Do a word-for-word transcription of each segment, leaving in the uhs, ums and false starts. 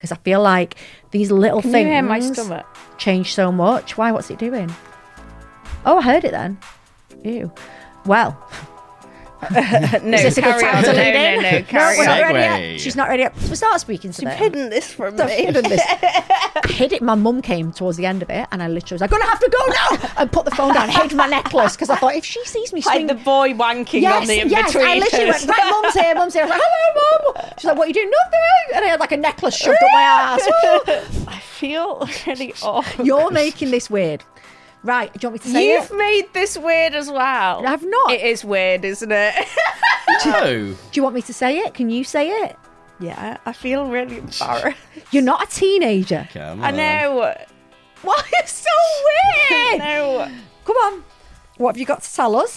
because I feel like these little Can things you hear my stomach? change so much. Why? What's it doing? Oh, I heard it then. Ew. Well. no, Is this a good carry time on. to No, lead in? no, no, carry we're on. not ready Segue. yet. She's not ready yet. So start speaking to You've them. hidden this from I've me. hidden this. I hid it. My mum came towards the end of it, and I literally was like, "I'm gonna have to go now," and put the phone down, hid my necklace because I thought if she sees me Like swing, the boy wanking yes, on the in-between. yes, I literally went, "Right, mum's here, mum's here." I was like, "Hello, mum." She's like, "What are you doing?" "Nothing." And I had like a necklace shoved up my ass. I feel really awful. You're making this weird, right? Do you want me to say You've it? made this weird as well. I've not. It is weird, isn't it? No. Do you want me to say it? Can you say it? Yeah, I feel really embarrassed. You're not a teenager. Come I on. know. Why? It's so weird. No. Come on. What have you got to tell us?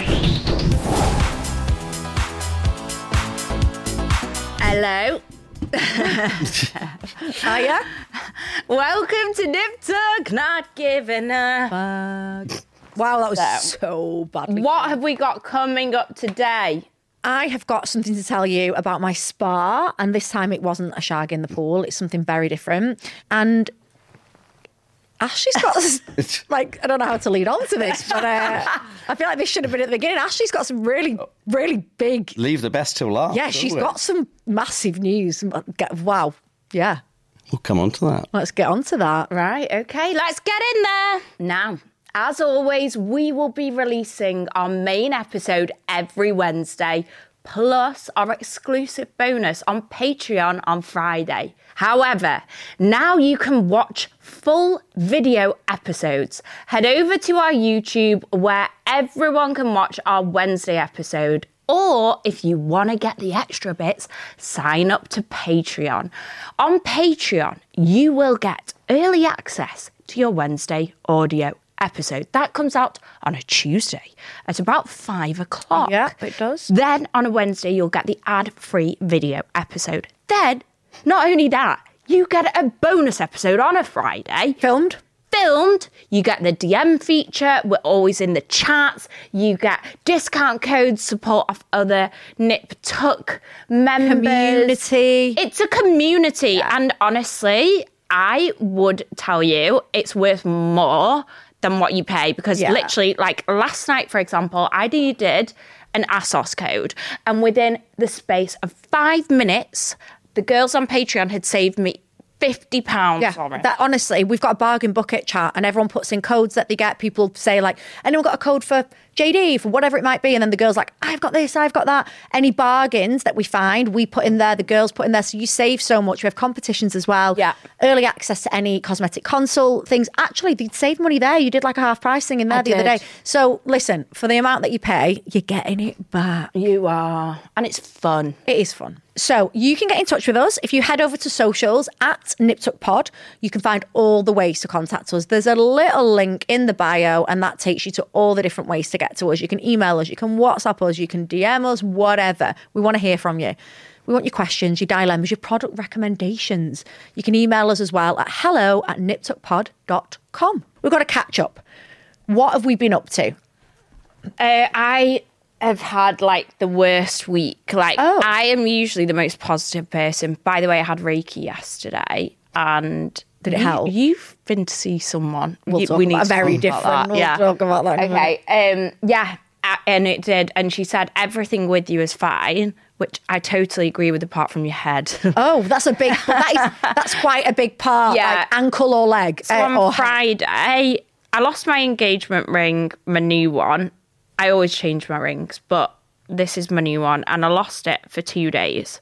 Hello. Hiya. Welcome to Nip Tuck, not giving up. Fuck. Wow, that was So, so badly. What have we got coming up today? I have got something to tell you about my spa, and this time it wasn't a shag in the pool. It's something very different. And Ashley's got this, like, I don't know how to lead on to this, but uh, I feel like this should have been at the beginning. Ashley's got some really, really big. Leave the best till last. Yeah, she's don't we? got some massive news. Wow. Yeah. We'll come on to that. Let's get on to that. Right, okay, let's get in there. Now, as always, we will be releasing our main episode every Wednesday, plus our exclusive bonus on Patreon on Friday. However, now you can watch full video episodes. Head over to our YouTube where everyone can watch our Wednesday episode. Or if you want to get the extra bits, sign up to Patreon. On Patreon, you will get early access to your Wednesday audio episode. That comes out on a Tuesday at about five o'clock. Yeah, it does. Then on a Wednesday, you'll get the ad-free video episode. Then, not only that, you get a bonus episode on a Friday. Filmed. Filmed, you get the D M feature, we're always in the chats, you get discount codes, support of other Nip Tuck members. Community. It's a community, yeah. And honestly, I would tell you it's worth more than what you pay, because yeah. literally, like last night, for example, I needed an ASOS code, and within the space of five minutes, the girls on Patreon had saved me fifty pounds Yeah, on it. that honestly, we've got a bargain bucket chat and everyone puts in codes that they get. People say like, anyone got a code for J D, for whatever it might be? And then the girl's like, I've got this, I've got that. Any bargains that we find, we put in there, the girls put in there. So you save so much. We have competitions as well. Yeah. Early access to any cosmetic consult things. Actually, they'd save money there. You did like a half price thing in there I the other did. day. So listen, for the amount that you pay, you're getting it back. You are. And it's fun. It is fun. So you can get in touch with us if you head over to socials at NipTuckPod. You can find all the ways to contact us. There's a little link in the bio and that takes you to all the different ways to get to us. You can email us, you can WhatsApp us, you can D M us, whatever. We want to hear from you. We want your questions, your dilemmas, your product recommendations. You can email us as well at hello at niptuckpod dot com. We've got to catch up. What have we been up to? Uh, I have had like the worst week. Like Oh. I am usually the most positive person. By the way, I had Reiki yesterday, and Did it you- help? You've been to see someone. We'll You- talk we about need to very talk about different. that. We'll yeah. talk about that in a Okay. Um. Yeah. a- And it did. And she said everything with you is fine, which I totally agree with, apart from your head. Oh, that's a big, that is, that's quite a big part. Yeah. Like ankle or leg. So uh, on or Friday, I lost my engagement ring, my new one. I always change my rings, but this is my new one, and I lost it for two days.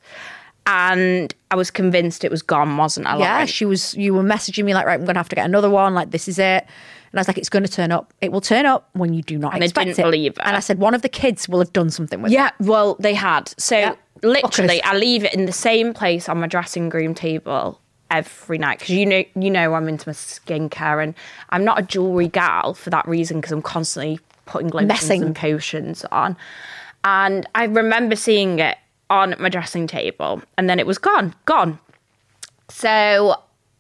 And I was convinced it was gone, wasn't I? Yeah, Lauren? she was, you were messaging me like, right, I'm going to have to get another one. Like, this is it. And I was like, it's going to turn up. It will turn up when you do not And I expect didn't it. believe her. And I said, one of the kids will have done something with it. Yeah, well, they had. So Yeah. literally, Fuckers. I leave it in the same place on my dressing room table every night, because you know, you know, I'm into my skincare, and I'm not a jewelry gal for that reason, because I'm constantly putting lotions Messing. and potions on. And I remember seeing it on my dressing table, and then it was gone, gone. So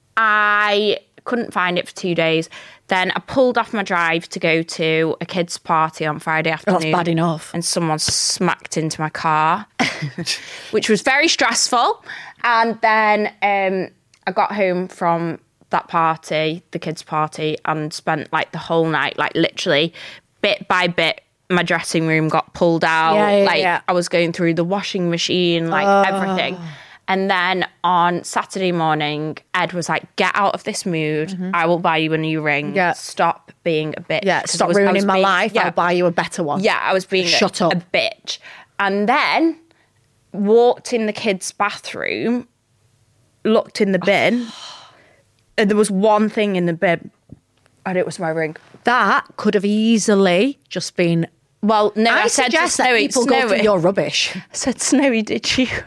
I couldn't find it for two days. Then I pulled off my drive to go to a kids' party on Friday afternoon. That's bad enough. And someone smacked into my car, which was very stressful. And then um, I got home from that party, the kids' party, and spent like the whole night, like literally bit by bit, my dressing room got pulled out. Yeah, yeah, like yeah. I was going through the washing machine, like Oh. everything. And then on Saturday morning, Ed was like, get out of this mood. I will buy you a new ring. Mm-hmm. Yeah. Stop being a bitch. Yeah, 'Cause stop I was- I ruining was my being- life. Yeah, I'll buy you a better one. yeah, I was being Shut a, up. a bitch. And then walked in the kids' bathroom, looked in the bin, and there was one thing in the bin, and it was my ring. That could have easily just been. Well, no, I, I, said to suggest that Snowy, people go Snowy, through your rubbish. I said, Snowy, did you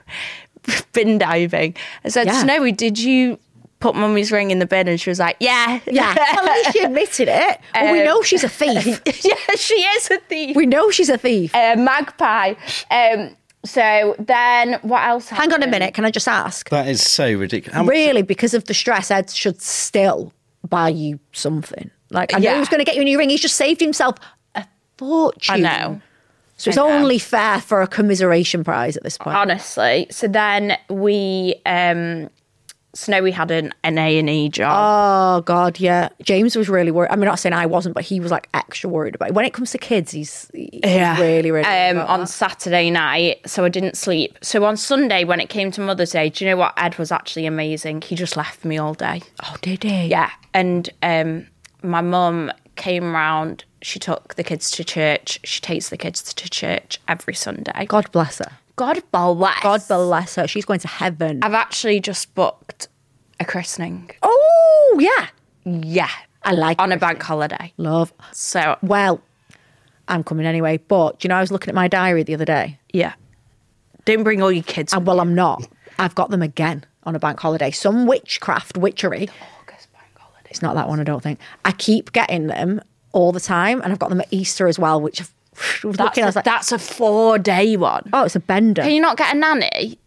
bin diving? I said, Yeah. Snowy, did you put mummy's ring in the bin? And she was like, yeah. Yeah, well, at least she admitted it. Well, we Um, know she's a thief. yeah, she is a thief. We know she's a thief. Uh, magpie. Um, so then what else Hang on a happened? minute. Can I just ask? That is so ridiculous. How much- Really, because of the stress, Ed should still buy you something. Like, I know Yeah. he was going to get you a new ring. He's just saved himself a fortune. I know. So it's I know. only fair for a commiseration prize at this point. Honestly. So then we, um, Snowy had an, an A and E job. Oh, God, yeah. James was really worried. I mean, not saying I wasn't, but he was like extra worried about it. When it comes to kids, he's, he's really, really worried um, about on that. Saturday night, so I didn't sleep. So on Sunday, when it came to Mother's Day, do you know what? Ed was actually amazing. He just left me all day. Oh, did he? Yeah, and um, my mum came round. She took the kids to church. She takes the kids to church every Sunday. God bless her. God bless. God bless her. She's going to heaven. I've actually just booked a christening. Oh, yeah. Yeah, I like on a christening. bank holiday. Love. So Well, I'm coming anyway. But do you know, I was looking at my diary the other day. yeah, don't bring all your kids. And well, I'm not. I've got them again on a bank holiday. Some witchcraft, witchery. August bank holiday. It's not that one, I don't think. I keep getting them all the time. And I've got them at Easter as well, which I've, I was That's, looking, I was a, like, that's a four day one. oh, it's a bender. Can you not get a nanny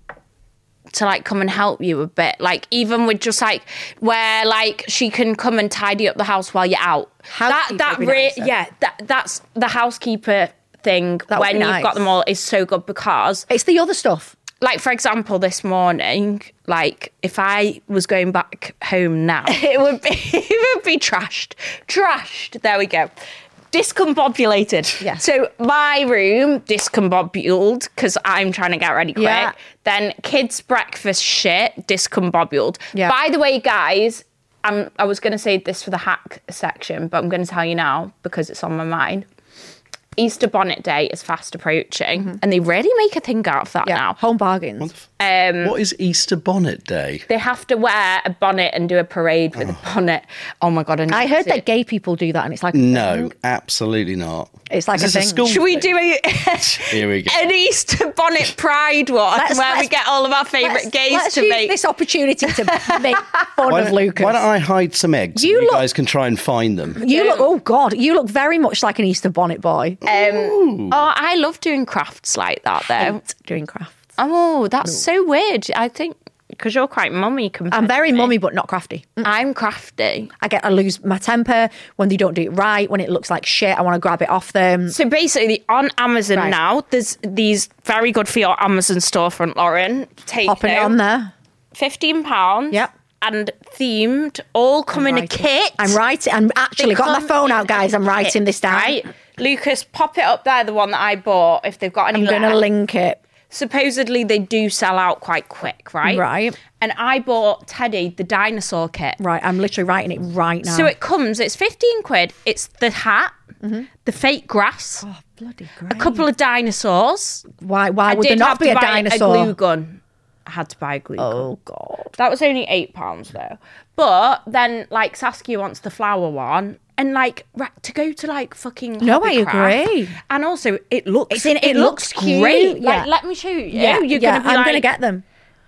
to like come and help you a bit? Like even with just like where like she can come and tidy up the house while you're out. That Housekeeper that would be re- nicer. yeah, that that's the housekeeper thing That would when be you've nice. got them all is so good because It's the other stuff. like for example this morning, like if I was going back home now, it would be it would be trashed. Trashed. There we go. Discombobulated. Yeah. So my room discombobuled because I'm trying to get ready quick. Yeah. Then kids' breakfast shit discombobuled. Yeah. By the way, guys, I'm, I was going to say this for the hack section, but I'm going to tell you now because it's on my mind. Easter bonnet day is fast approaching, and they really make a thing out of that Yeah. now. Home bargains. Um, What is Easter bonnet day? they have to wear a bonnet and do a parade with a bonnet. Oh my god! I heard that gay people do that and it's like, No, absolutely not. It's like Is a this thing. school Should we thing? do a, Here we go. an Easter bonnet pride one Let's- where we let's- get all of our favourite gays Let's to use make? this opportunity to make fun Why of don't, Lucas. why don't I hide some eggs? You You, you look- guys can try and find them. You look, oh God, you look very much like an Easter bonnet boy. Um, oh, I love doing crafts like that though. Hate doing crafts. Oh, that's so weird. I think because you're quite mummy compared I'm very to me. mummy, but not crafty. I'm crafty. I get, I lose my temper when they don't do it right. When it looks like shit, I want to grab it off them. So basically, on Amazon Right. now, there's these very good for your Amazon storefront, Lauren. Take Popping it note. on there. fifteen pounds. Yep. And themed, all come in a writing. kit. I'm writing. I'm actually They got my come phone in out, guys. a I'm writing kit, this down. Right? Lucas, pop it up there, the one that I bought, if they've got any I'm going to left. link it. Supposedly, they do sell out quite quick, right? Right. And I bought Teddy the dinosaur kit. Right, I'm literally writing it right now. So it comes, it's fifteen quid. It's the hat, the fake grass, oh, bloody great. a couple of dinosaurs. Why? Why I would there did not have be to a buy dinosaur? a glue gun. I had to buy a glue gun. Oh God. That was only eight pounds though. But then, like, Saskia wants the flower one, and like ra- to go to like fucking. No, I Hobbycraft. agree. And also, it looks. It's in- it looks cute. great. Yeah. Like, let me show you. Yeah, You're yeah. gonna be I'm like, going to get them.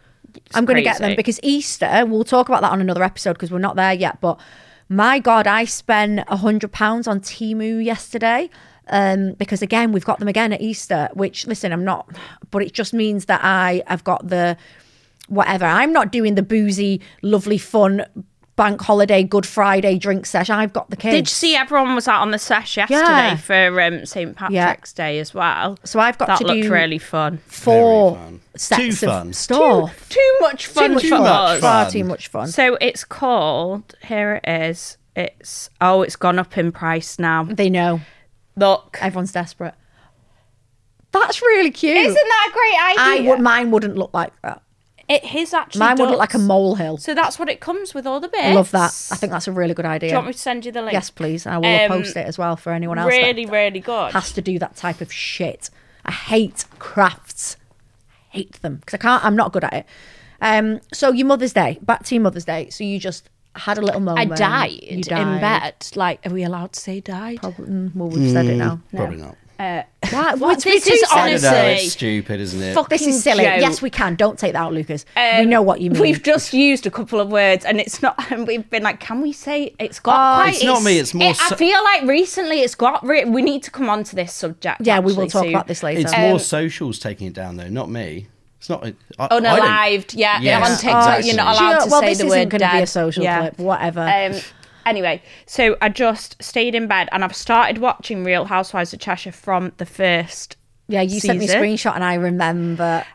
I'm going to get them crazy. because Easter. We'll talk about that on another episode because we're not there yet. But my God, I spent a hundred pounds on Temu yesterday. Um, because again, we've got them again at Easter. Which, listen, I'm not, but it just means that I have got the whatever. I'm not doing the boozy, lovely, fun bank holiday, Good Friday drink session. I've got the kids. Did you see everyone was out on the sesh yesterday Yeah. for um, Saint Patrick's Day as well? So I've got that to looked do really fun. four Very fun. sets Too of fun. stuff. Too much fun Too much for fun. much us. Far fun. too much fun. So it's called, here it is. It's, oh, it's gone up in price now. They know. Look. Everyone's desperate. That's really cute. Isn't that a great I idea? would, mine wouldn't look like that. It his actually Mine would does. look like a molehill. So that's what it comes with, all the bits. I love that. I think that's a really good idea. Do you want me to send you the link? Yes, please. I will Um, post it as well for anyone else Really, that really good. has to do that type of shit. I hate crafts. I hate them because I can't. I'm not good at it. Um. So your Mother's Day. Back to your Mother's Day. So you just had a little I moment. died, You in died. bed. Like, are we allowed to say died? Probably, mm, well, we've said it now. Probably not. Why? What? This too is sad. I don't know, honestly it's stupid, isn't it? fucking This is silly. joke. Yes, we can. Don't take that out, Lucas. we Um, know what you mean. We've just used a couple of words, and it's not. And we've been like, can we say it's got? Oh, quite, It's not me, it's more It, I so- feel like recently it's got. Re- we need to come on to this subject. yeah, we will actually, talk soon. about this later. It's Um, more socials taking it down, though, not me. It's not. I, I don't- Unalived, yeah, Yes, on TikTok, exactly. you're not Do you allowed know- to well, say this the isn't word going to be a dead. social Yeah. clip. Whatever. Um, anyway, so I just stayed in bed, and I've started watching Real Housewives of Cheshire from the first. yeah, you sent me a season. screenshot, and I remember.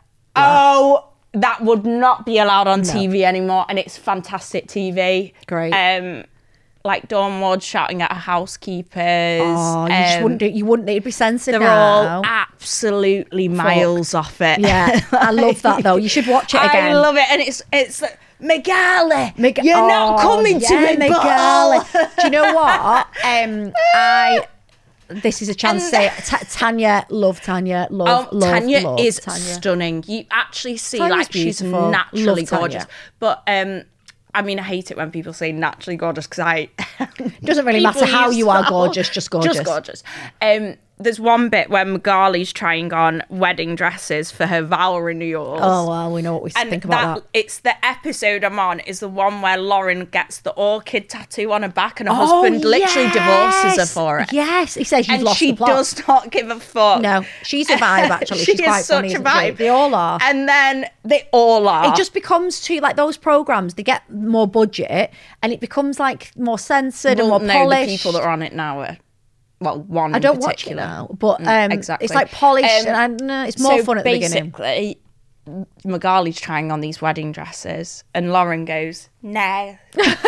Oh, that would not be allowed on T V anymore, and it's fantastic T V. Great. Um, like Dawn Ward shouting at her housekeepers. Oh, you just Um, wouldn't do. You wouldn't. It'd be censored They're now. all absolutely miles off it. Yeah, I love that though. You should watch it again. I love it, and it's it's like, Megali, Meg- you're not Oh, coming to yeah, me, Megali. ball. Do you know what? Um, I. This is a chance to say it. Ta- Tanya, love Tanya, love, Oh, love, Tanya love is Tanya. stunning. You actually see Tanya's like she's beautiful. naturally Love Tanya. gorgeous. But um, I mean, I hate it when people say naturally gorgeous because I Doesn't really People matter how use you are that. gorgeous, just gorgeous. Just gorgeous. Um, there's one bit where Magali's trying on wedding dresses for her vow renewals. Oh well, we know what we And think about that. it's the episode I'm on is the one where Lauren gets the orchid tattoo on her back and her Oh, husband literally divorces her yes. for it. Yes, he says you've And lost she the plot. does not give a fuck. No, she's a vibe actually. she She's is quite such funny. a isn't she? vibe. They all are. And then they all are. It just becomes too like those programs. They get more budget, and it becomes like more censored well, and more no, polished. the people that are on it now are, well, one I in don't watch it particular. now, but um, Mm, exactly. it's like polished, Um, and I, no, it's more so fun at the beginning. basically, Magali's trying on these wedding dresses, and Lauren goes, "No." you know,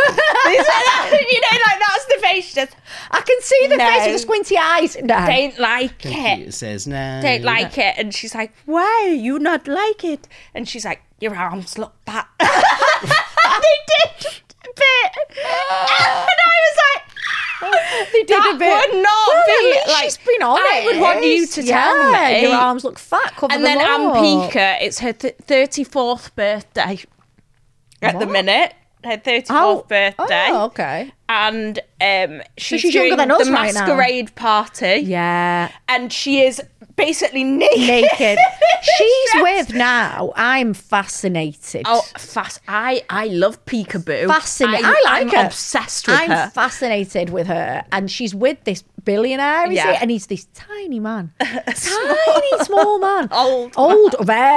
like that's the face. She does. I can see the No. face with the squinty eyes. No. Don't like it. It says no. Don't like it. And she's like, "Why you not like it?" And she's like, "Your arms look fat." They did a bit, and I was like. They did That a bit. would not Well, be at least like she's been on I it. would want you to tell Yeah, me. your arms look fat. Cover And them then up. Ampika, it's her th- thirty-fourth birthday at the What? minute. Her thirty-fourth Oh, birthday. Oh, okay. And um, she's, she's younger doing than us the right now. masquerade party. Yeah. And she is basically naked. Naked. She's Dress. with now. I'm fascinated. Oh, fast! I I love Peekaboo. fascinated. I, I, like I'm her. obsessed with I'm her. fascinated with her, and she's with this billionaire, is Yeah. it? And he's this tiny man, tiny small man, Old old,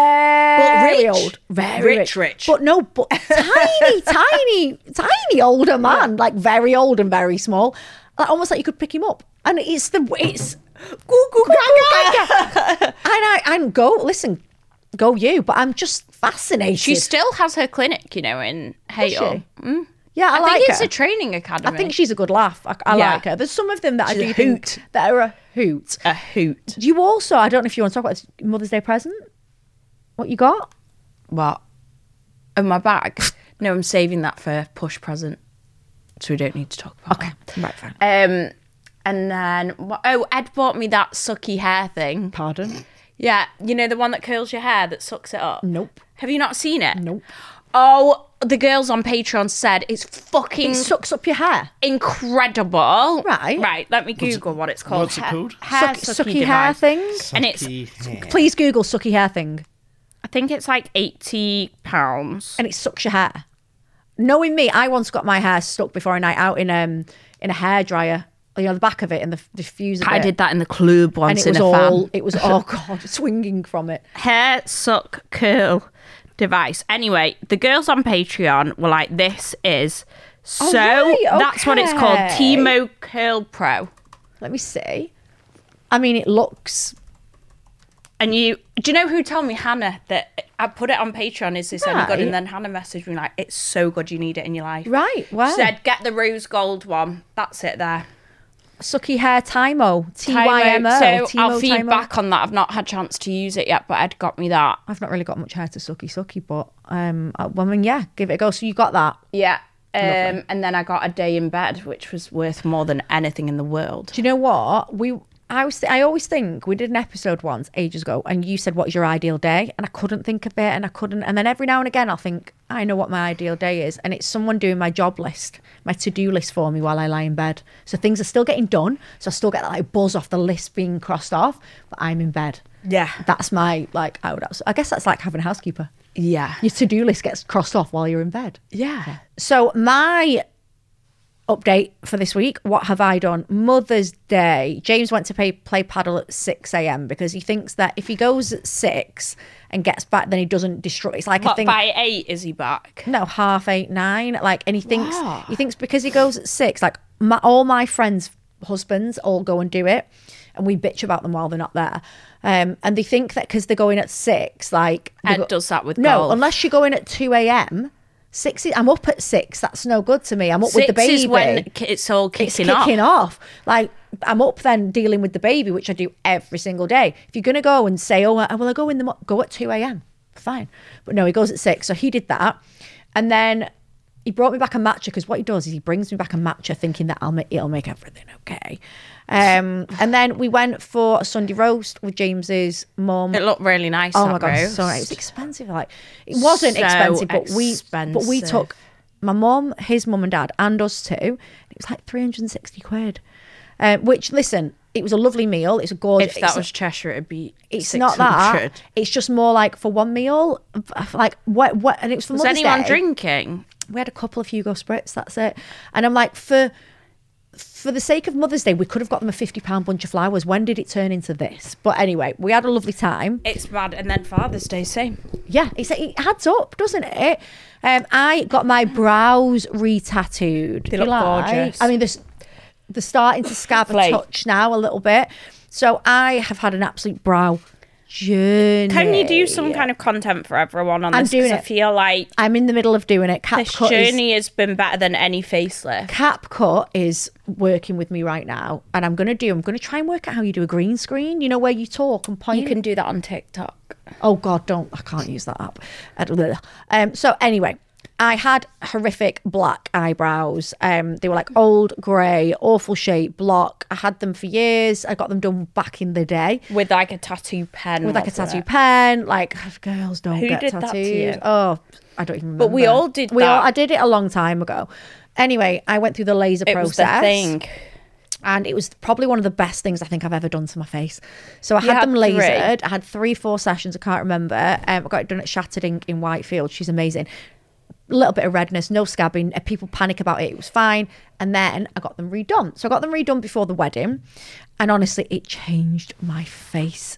very rich. old, very Rich, rich. but no, but tiny, tiny, tiny older man, like very old and very small, like, almost like you could pick him up, and it's the it's. Goo, goo, gaga. and I and go listen, go you. But I'm just fascinated. She still has her clinic, you know, in Hale. she? Yeah, I, I, like think it's her. a training academy. I think she's a good laugh. I, I Yeah. like her. There's some of them that She's I a do think hoot. that are a hoot. a hoot. Do you also? I don't know if you want to talk about this Mother's Day present. What you got? What? In my bag? No, I'm saving that for push present, so we don't need to talk about Okay, right, fine. that. Um, and then what- oh, Ed bought me that sucky hair thing. Pardon? Yeah, you know the one that curls your hair that sucks it up. Nope. Have you not seen it? Nope. Oh, the girls on Patreon said it's fucking It sucks up your hair. incredible. Right. Right. Let me Google what it's called. what's it Hair- called? Hair Suck, sucky, sucky hair device. thing. And it's- Sucky hair. Please Google sucky hair thing, I think it's like eighty pounds. and it sucks your hair. Knowing me, I once got my hair stuck before a night out in um in a hairdryer. You know, the back of it and the diffuser. I bit. did that in the club and once it was in a all. fan. It was oh god, swinging from it. Hair suck curl device. Anyway, the girls on Patreon were like, this is So Oh, right, that's what it's called, okay. Timo Curl Pro. Let me see. I mean, it looks... And you, do you know who told me, Hannah, that I put it on Patreon, is this any good? Right. And then Hannah messaged me like, it's so good, you need it in your life. Right, wow. She said, get the rose gold one. That's it there. Sucky Hair Timo. T Y M O. So Timo I'll feed Timo. back on that. I've not had a chance to use it yet, but Ed got me that. I've not really got much hair to sucky sucky, but um, I, well, I mean, yeah, give it a go. So you got that. Yeah. Lovely. Um, and then I got a day in bed, which was worth more than anything in the world. Do you know what? We, I was, I always think we did an episode once ages ago, and you said, "What is your ideal day?" And I couldn't think of it, and I couldn't. And then every now and again, I'll think, I know what my ideal day is, and it's someone doing my job list, my to-do list for me while I lie in bed. So things are still getting done, so I still get that like buzz off the list being crossed off, but I'm in bed. Yeah. That's my like. I would. I guess that's like having a housekeeper. Yeah. Your to-do list gets crossed off while you're in bed. Yeah. So my update for this week, what have I done? Mother's Day. James went to play, play paddle at six a.m. because he thinks that if he goes at six and gets back, then he doesn't destroy. It's like What, I think by eight is he back? no, half eight, nine. Like, and he thinks What? he thinks because he goes at six, like my, all my friends' husbands all go and do it, and we bitch about them while they're not there. Um, and they think that because they're going at six, like they Ed go- does that with no, golf. unless you're going at two a.m. Six, is, I'm up at six. That's no good to me. I'm up with the Six baby. is when ki- it's all kicking, It's kicking off. Like, I'm up then dealing with the baby, which I do every single day. If you're going to go and say, oh, well, I go in the mo-, go at two a.m. Fine. But no, he goes at six. So he did that. And then he brought me back a matcha, because what he does is he brings me back a matcha thinking that I'll make, it'll make everything okay. Um, and then we went for a Sunday roast with James's mum. It looked really nice. Oh that my god, roast. so nice. It was expensive. Like, it wasn't So expensive, but we but we expensive. took my mum, his mum and dad, and us too. And it was like three hundred and sixty quid. Uh, which, listen, it was a lovely meal. It's a gorgeous. If that it's, was Cheshire, it'd be it's not that. six hundred. It's just more like for one meal, like what what, and it was for Was Mother's anyone Day. drinking? We had a couple of Hugo Spritz. That's it. And I'm like, for. For the sake of Mother's Day, we could have got them a fifty pound bunch of flowers. When did it turn into this? But anyway, we had a lovely time. It's bad. And then Father's Day, same. Yeah, it's, it adds up, doesn't it? Um, I got my brows re-tattooed. They If you look gorgeous. I mean, they're, they're starting to scab a Flake. touch now a little bit. So I have had an absolute brow journey. Can you do some kind of content for everyone on I'm this? doing 'Cause I it. feel like I'm in the middle of doing it. Cap this cut is, journey has been better than any facelift. Cap cut is working with me right now, and I'm gonna do. I'm gonna try and work out how you do a green screen. You know, where you talk and point. You can do that on TikTok. Oh God, don't! I can't use that app. Um. So anyway, I had horrific black eyebrows. Um. They were like old grey, awful shape, block. I had them for years. I got them done back in the day With like a tattoo pen. with like a wasn't tattoo it? pen. Like, girls don't Who get did that to tattoos. you? Oh, I don't even remember. But we all did We all. that. I did it a long time ago. Anyway, I went through the laser It was process. the thing. And it was probably one of the best things I think I've ever done to my face. So I You had, had them three? lasered. I had three, four sessions. I can't remember. Um, I got it done at Shattered Ink in Whitefield. She's amazing. A little bit of redness, no scabbing. Uh, People panic about it. It was fine. And then I got them redone. So I got them redone before the wedding. And honestly, it changed my face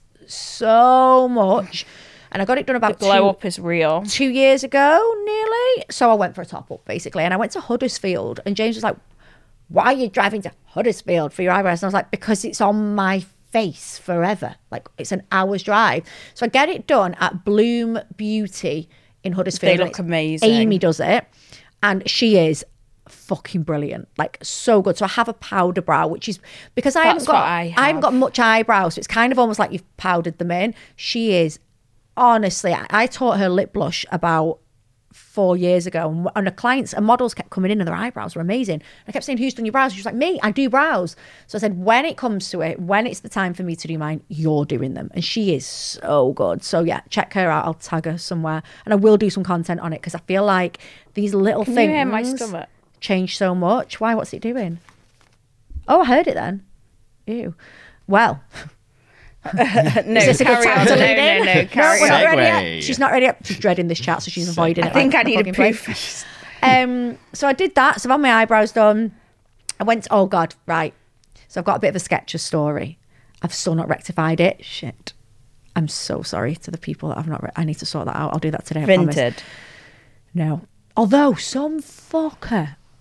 so much. And I got it done about Glow two, up is real. two years ago, nearly. So I went for a top up, basically. And I went to Huddersfield. And James was like, why are you driving to Huddersfield for your eyebrows? And I was like, because it's on my face forever. Like, it's an hour's drive. So I get it done at Bloom Beauty in Huddersfield. They and look it's- amazing. Amy does it. And she is fucking brilliant. Like, so good. So I have a powder brow, which is because I haven't That's got what I I haven't have. got much eyebrows. So it's kind of almost like you've powdered them in. She is, honestly, I, I taught her lip blush about four years ago, and, and the clients and models kept coming in and their eyebrows were amazing. I kept saying, who's done your brows? She was like, me, I do brows. So I said, when it comes to it, when it's the time for me to do mine, you're doing them. And she is so good. So yeah, check her out. I'll tag her somewhere, and I will do some content on it, because I feel like these little Can things you hear my stomach? change so much. Why? What's it doing? Oh, I heard it then. Ew. Well, No, is this a good carry time on. to No, lead in? no, no, carry we're on. not ready Segue. yet. She's not ready yet. She's dreading this chat, so she's avoiding it. I think like I the need a fucking plague. proof. Um, so I did that. So I've had my eyebrows done. I went, to, oh God, right. So I've got a bit of a sketch of story. I've still not rectified it. Shit. I'm so sorry to the people that I've not, re- I need to sort that out. I'll do that today. I promise. Vinted. No. Although some fucker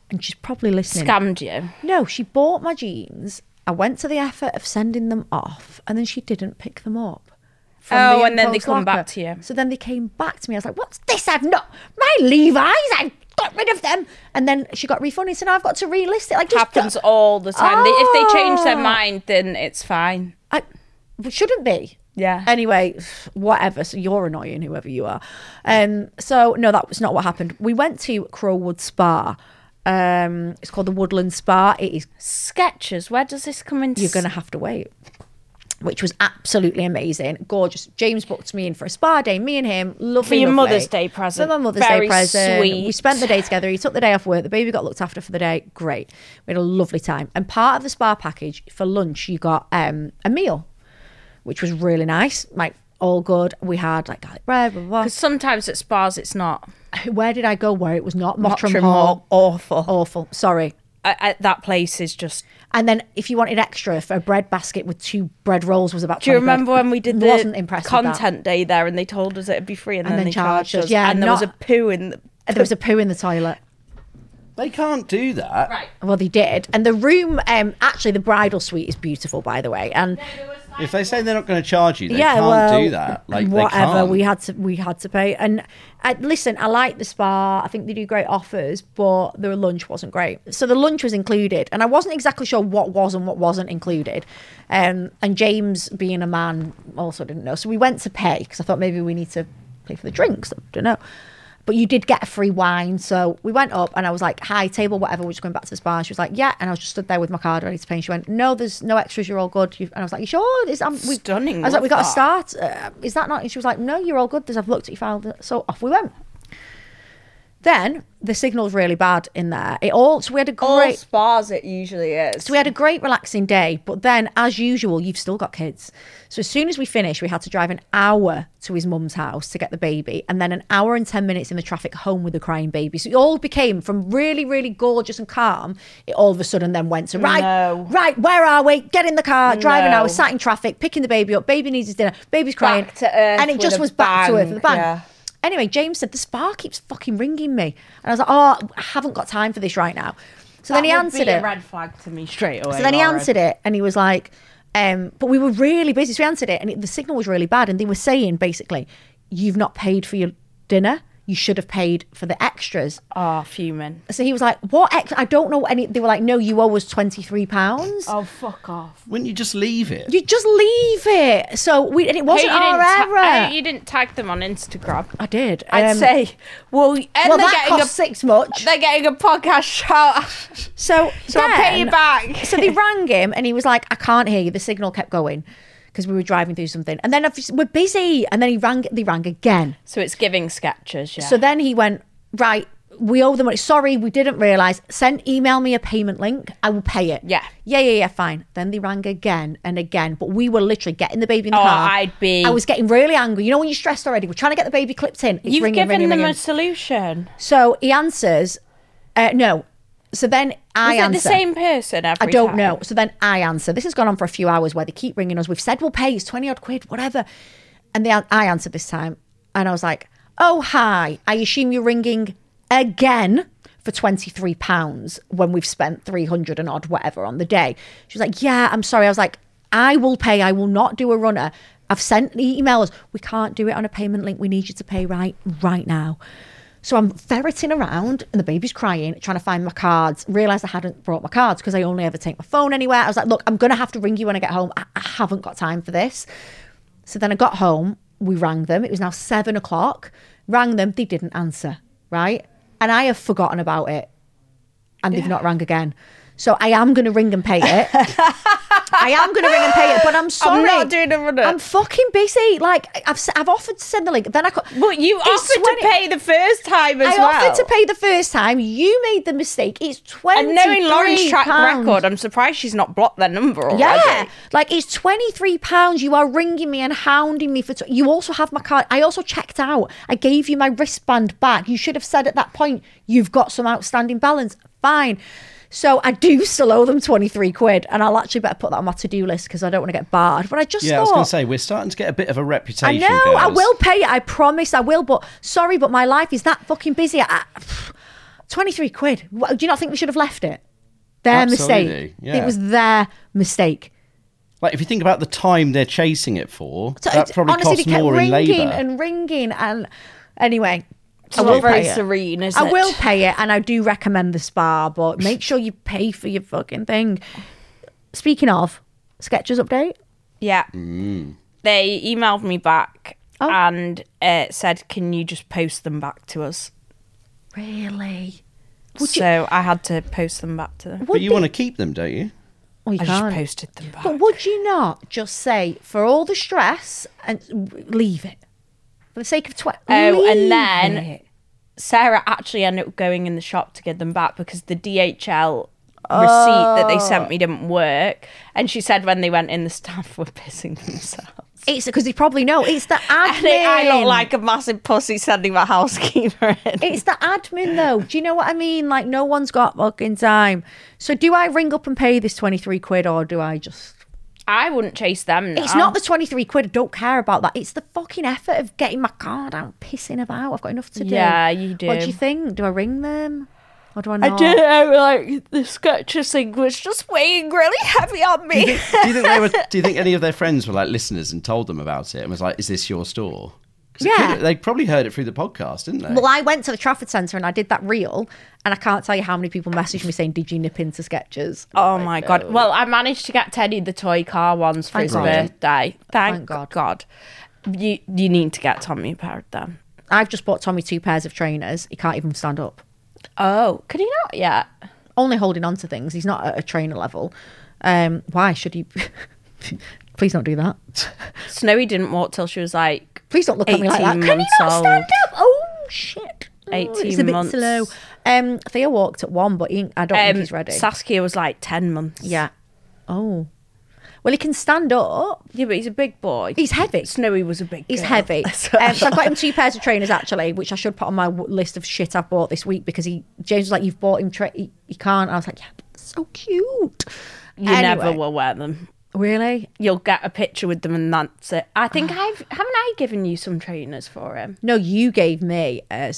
and she's probably listening. Scammed you. No, she bought my jeans. I went to the effort of sending them off, and then she didn't pick them up. from Oh, the and then they impulse come back locker. to you. So then they came back to me. I was like, what's this? I've not, my Levi's, I've got rid of them. And then she got refunded. So now I've got to relist it. Like, just Happens all the time. They, if they change their Oh. mind, then it's fine. I, it shouldn't be. Yeah. Anyway, whatever. So you're annoying, whoever you are. Um. So no, that was not what happened. We went to Crowwood Spa. Um. It's called the Woodland Spa. It is. Skechers, where does this come into? You're gonna have to wait. Which was absolutely amazing, gorgeous. James booked me in for a spa day. Me and him, lovely. For your lovely. Mother's Day present. For my Mother's Very Day present. sweet. We spent the day together. He took the day off work. The baby got looked after for the day. Great. We had a lovely time. And part of the spa package for lunch, you got um, a meal, which was really nice. Like all good. We had like garlic bread. Blah blah. blah. Because sometimes at spas it's not. Where did I go? Where it was not Mottram, Mottram Hall. Hall, awful. Awful. Sorry. I, I, that place is just. And then if you wanted extra for a bread basket with two bread rolls was about. Do you twenty quid. remember when we did the Wasn't impressed with that. content day there and they told us it'd be free and, And then, then they charged, charged us. us? Yeah, and there was a not- poo in the. And there was a poo in the toilet. They can't do that. Right. Well, they did. And the room, um, actually, the bridal suite is beautiful, by the way. And If they say they're not going to charge you, they yeah, can't well, do that. Like whatever. they can't. We had to, we had to pay. And I, listen, I like the spa. I think they do great offers, but the lunch wasn't great. So the lunch was included, and I wasn't exactly sure what was and what wasn't included. Um, and James, being a man, also didn't know. So we went to pay because I thought maybe we need to pay for the drinks. I don't know. But you did get a free wine. So we went up and I was like, hi, table, whatever. We're just going back to the spa. And she was like, yeah. And I was just stood there with my card ready to pay. And she went, no, there's no extras. You're all good. You've... And I was like, you sure? Is, um, we... Stunning, I was like, love we got to that. start. Uh, is that not? And she was like, no, you're all good. There's, I've looked at your file. So off we went. Then the signal's really bad in there. It all, so we had a All great... spas it usually is. So we had a great relaxing day, but then, as usual, you've still got kids. So as soon as we finished, we had to drive an hour to his mum's house to get the baby, and then an hour and ten minutes in the traffic home with the crying baby. So it all became, from really, really gorgeous and calm, it all of a sudden then went to, right, No. right, where are we? Get in the car, drive an No. hour, sat in traffic, picking the baby up, baby needs his dinner, baby's crying. Back to earth and it with just a was back to earth bang, with a bang. yeah. Anyway, James said, the spa keeps fucking ringing me. And I was like, oh, I haven't got time for this right now. So then he That would answered be a it. red flag to me straight away. So then he Lauren. answered it and he was like, um, but we were really busy. So we answered it and it, the signal was really bad. And they were saying basically, you've not paid for your dinner. You should have paid for the extras. Oh, fuming. So he was like, what? Ex-? I don't know any. They were like, no, you owe us twenty-three pounds. Oh, fuck off. Wouldn't you just leave it? You just leave it. So we, and it wasn't Hey, you our didn't ta- error. hey, you didn't tag them on Instagram. I did. I'd Um, say, well, and well, they're that getting costs a, six much. they're getting a podcast shout. So, So I'll pay you then- back. So they rang him and he was like, I can't hear you. The signal kept going because we were driving through something. And then obviously, we're busy. And then he rang, they rang again. So it's giving Skechers, yeah. So then he went, right, we owe the money. Sorry, we didn't realise. Send, email me a payment link. I will pay it. Yeah. Yeah, yeah, yeah, fine. Then they rang again and again. But we were literally getting the baby in the Oh, car. I'd be- I was getting really angry. You know when you're stressed already? We're trying to get the baby clipped in. It's You've ringing, given ringing, them ringing. a solution. So he answers, uh, no. So then I Is it answer. the same person every I don't time? know. So then I answer. This has gone on for a few hours where they keep ringing us. We've said we'll pay. It's twenty odd quid, whatever. And they, I answered this time. And I was like, oh, hi. I assume you're ringing again for twenty-three pounds when we've spent three hundred and odd whatever on the day. She was like, yeah, I'm sorry. I was like, I will pay. I will not do a runner. I've sent the emails. We can't do it on a payment link. We need you to pay right, right now. So I'm ferreting around and the baby's crying, trying to find my cards. Realised I hadn't brought my cards because I only ever take my phone anywhere. I was like, look, I'm going to have to ring you when I get home. I, I haven't got time for this. So then I got home. We rang them. It was now seven o'clock. Rang them. They didn't answer, right? And I have forgotten about it. And they've not rang again. So I am going to ring and pay it. I am going to ring and pay it, but I'm sorry. not doing a runner. I'm fucking busy. Like, I've s- I've offered to send the link. Then I got... But you It's offered twenty to pay the first time as I well. offered to pay the first time. You made the mistake. It's twenty. And knowing Lauren's track record, I'm surprised she's not blocked their number already. Yeah, like it's twenty-three pounds. You are ringing me and hounding me for. T- you also have my card. I also checked out. I gave you my wristband back. You should have said at that point, you've got some outstanding balance. Fine. So I do still owe them twenty-three quid, and I'll actually better put that on my to-do list because I don't want to get barred. But I just Yeah, thought, I was going to say, we're starting to get a bit of a I reputation. know, I girls. will pay it. I promise I will. But sorry, but my life is that fucking busy. I, twenty-three quid. What, do you not think we should have left it? Their Absolutely, mistake. yeah. It was their mistake. Like, if you think about the time they're chasing it for, So that it's- probably honestly, costs they kept more in ringing labour. and ringing. And anyway, It's I not will very pay it. serene, is I it? will pay it, and I do recommend the spa, but make sure you pay for your fucking thing. Speaking of, Skechers update. Yeah. They emailed me back Oh. and uh, said, can you just post them back to us? Really? Would you- so I had to post them back to them. But you want to keep them, don't you? Oh, you I just can't. posted them back. But would you not just say, for all the stress, and leave it for the sake of twenty? Oh, and then Sarah actually ended up going in the shop to get them back because the D H L receipt that they sent me didn't work. And she said when they went in, the staff were pissing themselves. it's because they probably know it's the admin. I think I look like a massive pussy sending my housekeeper in. It's the admin, though. Do you know what I mean? Like, no one's got fucking time. So, do I ring up and pay this twenty-three quid, or do I just? I wouldn't chase them now. It's not the twenty-three quid. I don't care about that. It's the fucking effort of getting my card out, pissing about. I've got enough to do. Yeah, you do. What do you think? Do I ring them? Or do I not? I don't know, like, the Skechers thing was just weighing really heavy on me. Do you think they were? Do you think any of their friends were like listeners and told them about it and was like, "Is this your store?" 'Cause it Yeah. could- they probably heard it through the podcast, didn't they? Well, I went to the Trafford Centre and I did that reel, and I can't tell you how many people messaged me saying, "Did you nip into Skechers?" Oh my God. Well, I managed to get Teddy the toy car ones for Thank his God. birthday. Thank, Thank God. God. You you need to get Tommy a pair of them. I've just bought Tommy two pairs of trainers. He can't even stand up. Oh, can he not yet? Only holding on to things. He's not at a trainer level. Um, why should he? Please don't do that. Snowy didn't walk till she was like Please don't look at me like that. eighteen Can he months not old. stand up? Oh shit! Oh, eighteen it's a bit months. slow. Um, Theo walked at one, but he, I don't think Um, he's ready. Saskia was like ten months. Yeah. Oh. Well, he can stand up. Yeah, but he's a big boy. He's heavy. Snowy was a big He's girl. heavy. Um, so I've got him two pairs of trainers actually, which I should put on my w- list of shit I've bought this week because he James was like, "You've bought him tra- he, he can't." I was like, "Yeah, but they're so cute." You Anyway. never will wear them. Really? You'll get a picture with them and that's it. I think I've haven't I given you some trainers for him? No, you gave me a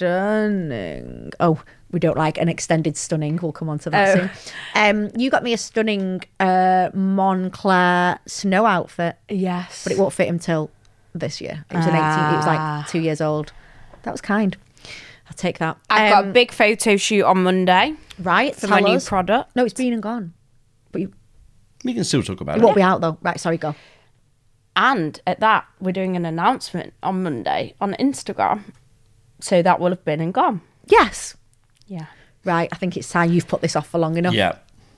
stunning. Oh, we don't like an extended stunning. We'll come on to that Oh. soon. Um, you got me a stunning uh, Moncler snow outfit, Yes. but it won't fit him till this year. It was an eighteen. It was Ah. like two years old. That was kind. I'll take that. I've got a Um, big photo shoot on Monday right for tell my new us. product. No, it's been and gone. But you, we can still talk about it it. won't be out though. Right, sorry, go. And at that, we're doing an announcement on Monday on Instagram. So that will have been and gone. Yes. Yeah. Right, I think it's time you've put this off for long enough. Yeah.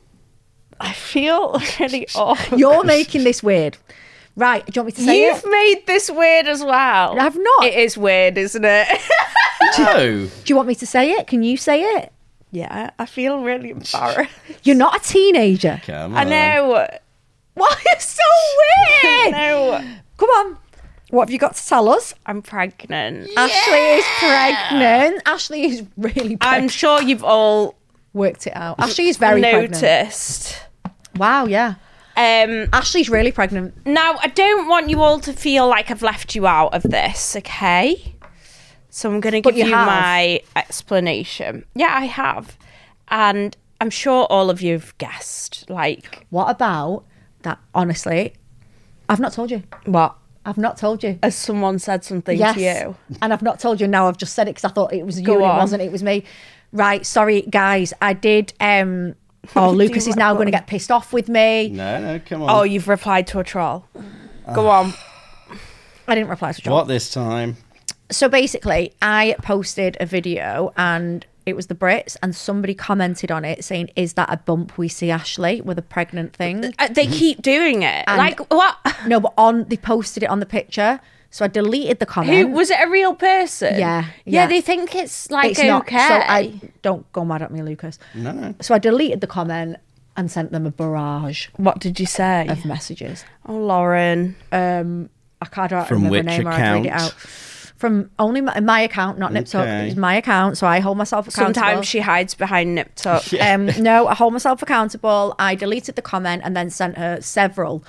I feel really awful. You're making this weird. Right, do you want me to say You've it? made this weird as well. I've not. It is weird, isn't it? No. Do you want me to say it? Can you say it? yeah, I feel really embarrassed. You're not a teenager. Come I on. know. Why? It's so weird. No, Come on. What have you got to tell us? I'm pregnant. Ashley is pregnant. Ashley is really pregnant. I'm sure you've all Worked it out. Ashley is very pregnant. noticed. Wow, yeah. Um, Ashley's really pregnant. now, I don't want you all to feel like I've left you out of this, okay? So I'm going to But give you you, have. my explanation. Yeah, I have. And I'm sure all of you have guessed. Like, What about that? Honestly, I've not told you. what? I've not told you. Has someone said something Yes. to you? And I've not told you. Now I've just said it because I thought it was you Go and it on. wasn't. It was me. Right. Sorry, guys. I did. Um, oh, Lucas you is now want? going to get pissed off with me. No, no, come on. Oh, you've replied to a troll. Go on. I didn't reply to John. What this time? So basically, I posted a video and it was the Brits, and somebody commented on it saying, "Is that a bump we see Ashley with a pregnant thing?" Uh, they keep doing it. And- like, what? No, but on they posted it on the picture, so I deleted the comment. Who was it? A real person? Yeah, yeah. yeah. They think it's like It's okay. not. So I don't go mad at me, Lucas. No, no. So I deleted the comment and sent them a barrage What did you say? of messages. Oh, Lauren. Um, I can't I don't From remember which her name or I'd read it account? out. From only my, my account, not Nip Tuck. Okay. It's my account, so I hold myself accountable. Sometimes she hides behind Nip Tuck. Um, no, I hold myself accountable. I deleted the comment and then sent her several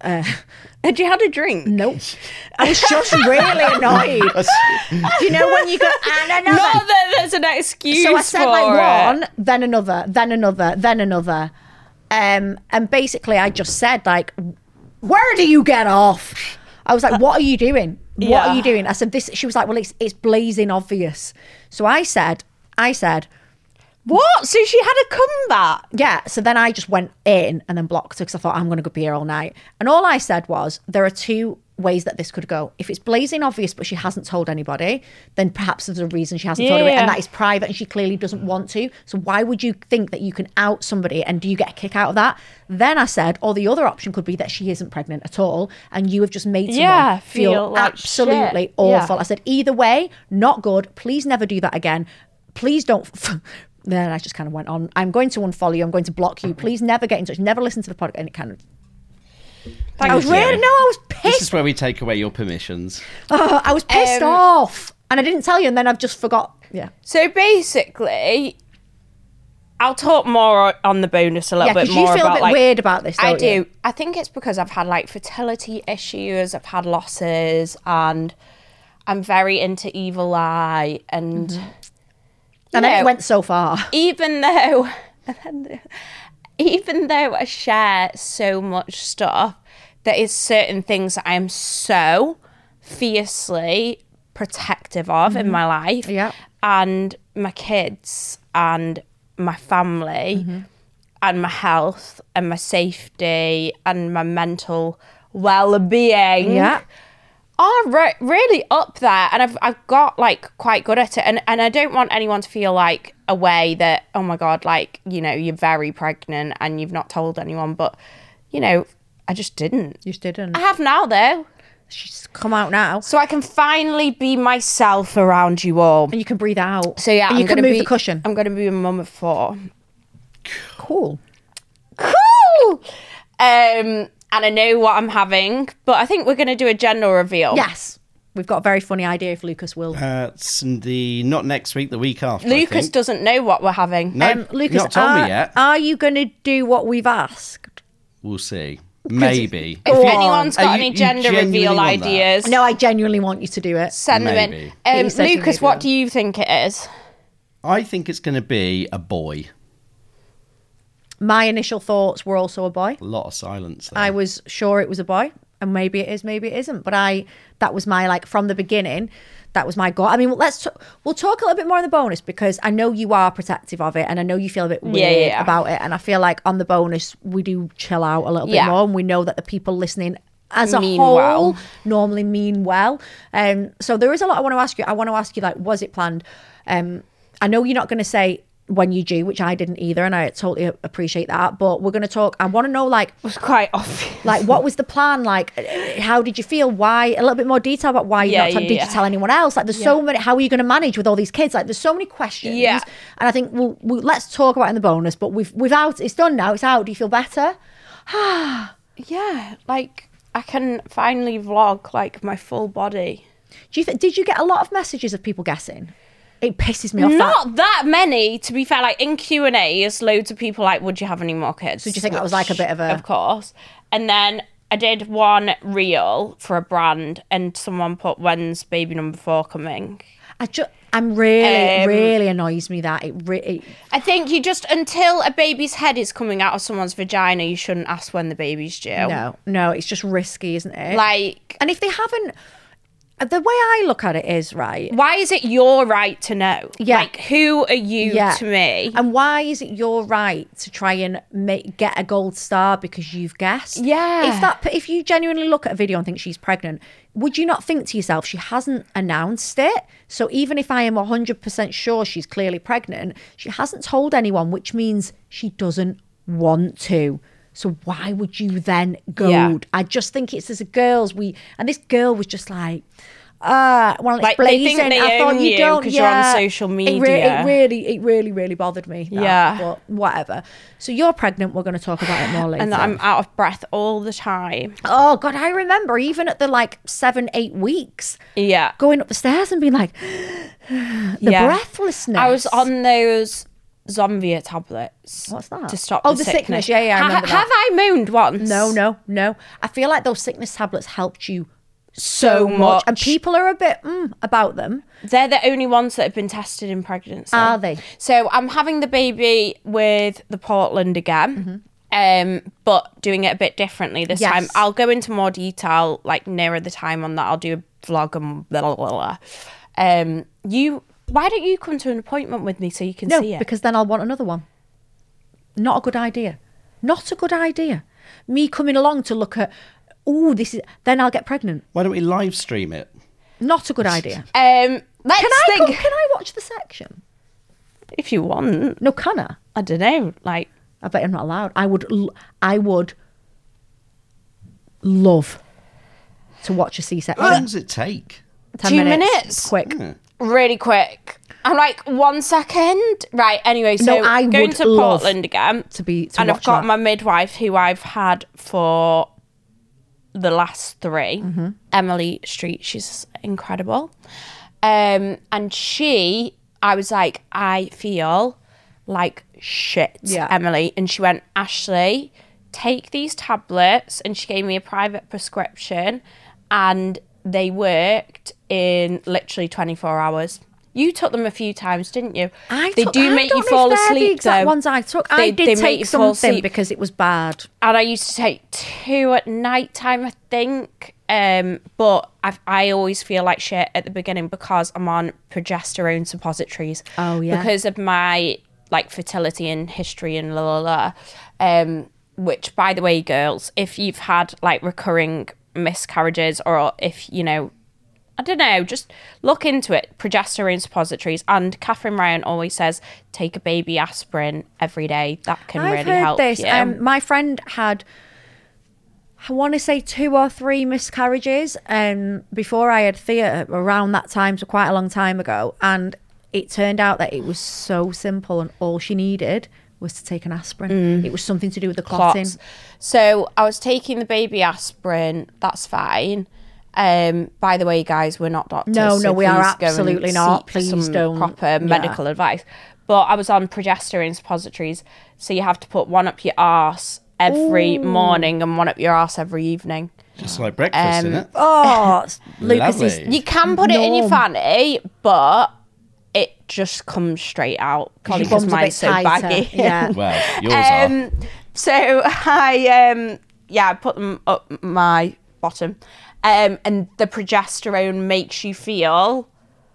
Uh, Had you had a drink? nope. I was just really annoyed. Do you know when you go, and another? Not that there's an excuse So I said for like it. one, then another, then another, then another. Um, and basically I just said like, where do you get off? I was like, what are you doing? What Yeah. are you doing? I said this. She was like, well, it's it's blazing obvious. So I said, I said, What? So she had a comeback? yeah. So then I just went in and then blocked her because I thought I'm going to be here all night. And all I said was, there are two ways that this could go. If it's blazing obvious, but she hasn't told anybody, then perhaps there's a reason she hasn't told Yeah. anybody, and that is private and she clearly doesn't want to. So why would you think that you can out somebody and do you get a kick out of that? Then I said, or the other option could be that she isn't pregnant at all and you have just made someone Yeah, feel, feel like absolutely shit. awful. Yeah. I said, either way, not good. Please never do that again. Please don't... Then I just kind of went on. I'm going to unfollow you. I'm going to block you. Please never get in touch. Never listen to the podcast. And it kind of... I was you. really... No, I was This pissed. is where we take away your permissions. Oh, I was pissed Um, off. And I didn't tell you, and then I've just forgot. Yeah. So basically, I'll talk more on the bonus a little Yeah, bit because you more feel a about bit like, weird about this, I don't do. you? I think it's because I've had like fertility issues, I've had losses, and I'm very into evil eye. And, And you then it know, went so far. even though, even though I share so much stuff, there is certain things that I am so fiercely protective of in my life. Yeah. And my kids and my family and my health and my safety and my mental well-being Yeah. are re- really up there, and I've I've got like quite good at it, and and I don't want anyone to feel like a way that, oh my god, like, you know, you're very pregnant and you've not told anyone, but you know, I just didn't. You just didn't. I have now though, She's come out now. so I can finally be myself around you all. And you can breathe out. So yeah, and I'm you can gonna move be, the cushion. I'm going to be a mum of four. Cool. Cool. Um, and I know what I'm having, but I think we're going to do a gender reveal. Yes. We've got a very funny idea if Lucas will. Uh, it's the not next week, the week after. I Lucas think. doesn't know what we're having. No, Um, Lucas, not told are, me yet. are you going to do what we've asked? We'll see. Maybe. If Go on. anyone's got Oh, you- any you gender genuinely reveal want that? ideas, No, I genuinely want you to do it. send them in. Maybe. Um, He said he Lucas, maybe what will. do you think it is? I think it's going to be a boy. My initial thoughts were also a boy. A lot of silence there. I was sure it was a boy, and maybe it is, maybe it isn't. But I, that was my like from the beginning. That was my goal. I mean, well, let's t- we'll talk a little bit more on the bonus because I know you are protective of it, and I know you feel a bit weird Yeah, yeah, yeah. about it. And I feel like on the bonus we do chill out a little bit Yeah. more, and we know that the people listening as a Mean whole well. normally mean well. Um, so there is a lot I want to ask you. I want to ask you like, was it planned? Um, I know you're not going to say when you do, which I didn't either, and I totally appreciate that. But we're going to talk. I want to know like. It was quite obvious. Like, what was the plan? Like, uh, how did you feel? Why? A little bit more detail about why you're Yeah, not told. yeah, Did yeah. you tell anyone else? Like, there's so many. How are you going to manage with all these kids? Like, there's so many questions. Yeah. And I think we'll, we'll let's talk about it in the bonus. But we've we've out. It's done now. It's out. Do you feel better? Yeah, like I can finally vlog like my full body. Do you th- did you get a lot of messages of people guessing? It pisses me off. that. Not that many, to be fair. Like in Q and A's, loads of people like, "Would you have any more kids?" So do you think that was like a bit of a- Of course. And then I did one reel for a brand, and someone put, "When's baby number four coming?" I just. I'm really, Um, really annoys me that it really. I think you just, until a baby's head is coming out of someone's vagina, you shouldn't ask when the baby's due. No, no, it's just risky, isn't it? Like, and if they haven't, the way I look at it is right. why is it your right to know? Yeah. Like, who are you Yeah. to me? And why is it your right to try and make get a gold star because you've guessed? Yeah. If that, if you genuinely look at a video and think she's pregnant, would you not think to yourself, she hasn't announced it? So even if I am one hundred percent sure she's clearly pregnant, she hasn't told anyone, which means she doesn't want to. So why would you then go? Yeah. I just think it's as a girls, we, and this girl was just like, uh, well, it's Like, they blazing. think they I thought own you you don't, 'cause you're on yeah. social It, re- it media. really, it really, really bothered me. that, Yeah. But whatever. So you're pregnant. We're going to talk about it more later. And that I'm out of breath all the time. Oh God, I remember even at the like seven, eight weeks, Yeah. going up the stairs and being like, the Yeah. breathlessness. I was on those Zomvia tablets. What's that? To stop Oh, the, the sickness. sickness. Yeah, yeah, I Ha- remember that. Have I moaned once? No, no, no. I feel like those sickness tablets helped you so, So much. much. And people are a bit mm, about them. They're the only ones that have been tested in pregnancy. Are they? So I'm having the baby with the Portland again. Um, but doing it a bit differently this Yes. time. I'll go into more detail like nearer the time on that. I'll do a vlog and blah blah blah. blah. Um, you, why don't you come to an appointment with me so you can No, see it? because then I'll want another one. Not a good idea. Not a good idea. Me coming along to look at, oh, this is, then I'll get pregnant. Why don't we live stream it? Not a good idea. Um, let's Can I, think. come, can I watch the section? If you want, No, can I? I don't know. Like, I bet I'm not allowed. I would, l- I would love to watch a C-section. How long does it take? Ten two minutes. minutes? Quick. Yeah. really quick. I'm like, one second. Right, anyway, so No, I going would to love Portland again. to be- to and I've watch got that. my midwife who I've had for the last three, Mm-hmm. Emily Street. She's incredible. Um, and she, I was like, I feel like shit, Yeah. Emily. And she went, Ashley, take these tablets. And she gave me a private prescription and they worked in literally twenty-four hours. You took them a few times, didn't you? I they took, do I make don't you know fall if they're asleep, the exact though. ones I took. They- I did they make take you fall something asleep. because it was bad. And I used to take two at night time, I think. Um, but I've, I always feel like shit at the beginning because I'm on progesterone suppositories. Oh, yeah. Because of my like fertility and history and la la la. Um, which, by the way, girls, if you've had like recurring miscarriages or if, you know, I don't know, just look into it. Progesterone suppositories. And Catherine Ryan always says, take a baby aspirin every day. That can I've really heard help this. you. Um, my friend had, I want to say two or three miscarriages um, before I had Thea around that time, so quite a long time ago. And it turned out that it was so simple and all she needed was to take an aspirin. It was something to do with the clotting. Clots. So I was taking the baby aspirin. That's fine. Um, by the way, guys, we're not doctors. No, so no, we are please go and absolutely not. seek Please some don't. proper Yeah. medical advice. But I was on progesterone suppositories, so you have to put one up your arse every morning and one up your arse every evening. Just like breakfast, Um, isn't it? Oh, Lucas is... Lovely. You can put it in your Norm. fanny, but it just comes straight out. Probably your because bum's a mine's bit so tighter. baggy. Yeah. Well, yours are. Um, so I, um, yeah, I put them up my bottom. Um, and the progesterone makes you feel,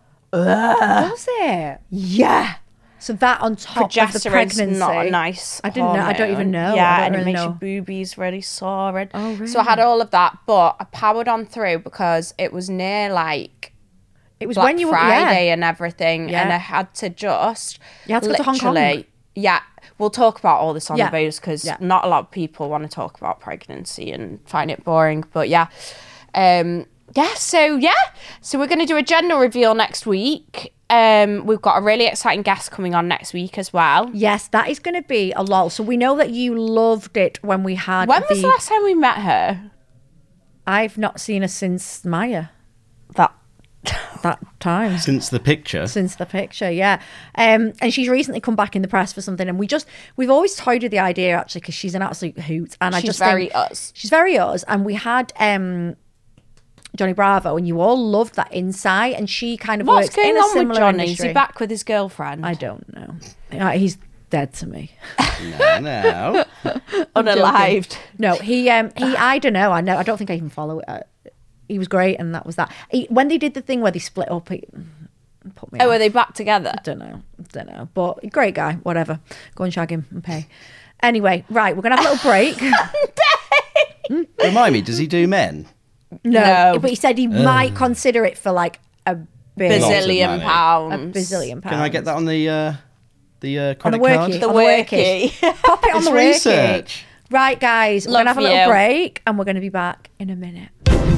Does it? yeah, So that on top of the progesterone's pregnancy. not a nice I didn't know. I don't even hormone. know. Yeah, I don't and really it makes know. your boobies really sore. And Oh, So I had all of that, but I powered on through because it was near like It was Black when you were Friday yeah. and everything, Yeah. and I had to just You had to go to Hong Kong. literally- Yeah, we'll talk about all this on Yeah. the bonus because Yeah. not a lot of people want to talk about pregnancy and find it boring. But yeah, um, yeah. So yeah, so we're going to do a gender reveal next week. Um, we've got a really exciting guest coming on next week as well. Yes, that is going to be a lol. So we know that you loved it when we had When the... was the last time we met her? I've not seen her since Maya. That That time. Since the picture. Since the picture, yeah. Um, and she's recently come back in the press for something, and we just we've always toyed with the idea actually because she's an absolute hoot, and I She's just very think, us. She's very us, and we had um, Johnny Bravo, and you all loved that insight, and she kind of What's works going in a on with similar Johnny? industry. Is he back with his girlfriend? I don't know. Uh, he's dead to me. No, no. Unalived. No, he um he I don't know. I know. I don't think I even follow it. Uh, he was great, and that was that. He, when they did the thing where they split up, he put me. Oh, off. are they back together? Don't know. Don't know. But great guy. Whatever. Go and shag him and pay. Anyway, right. We're gonna have a little break. Remind me, does he do men? no, No. but he said he might consider it for like a bit, Lots of Bazillion money. a pounds. bazillion pounds. Can I get that on the uh, the uh, on credit the worky? card? The on the worky. worky. Pop it on It's the worky. research. Right, guys. We're Love gonna have a little you. break, and we're gonna be back in a minute.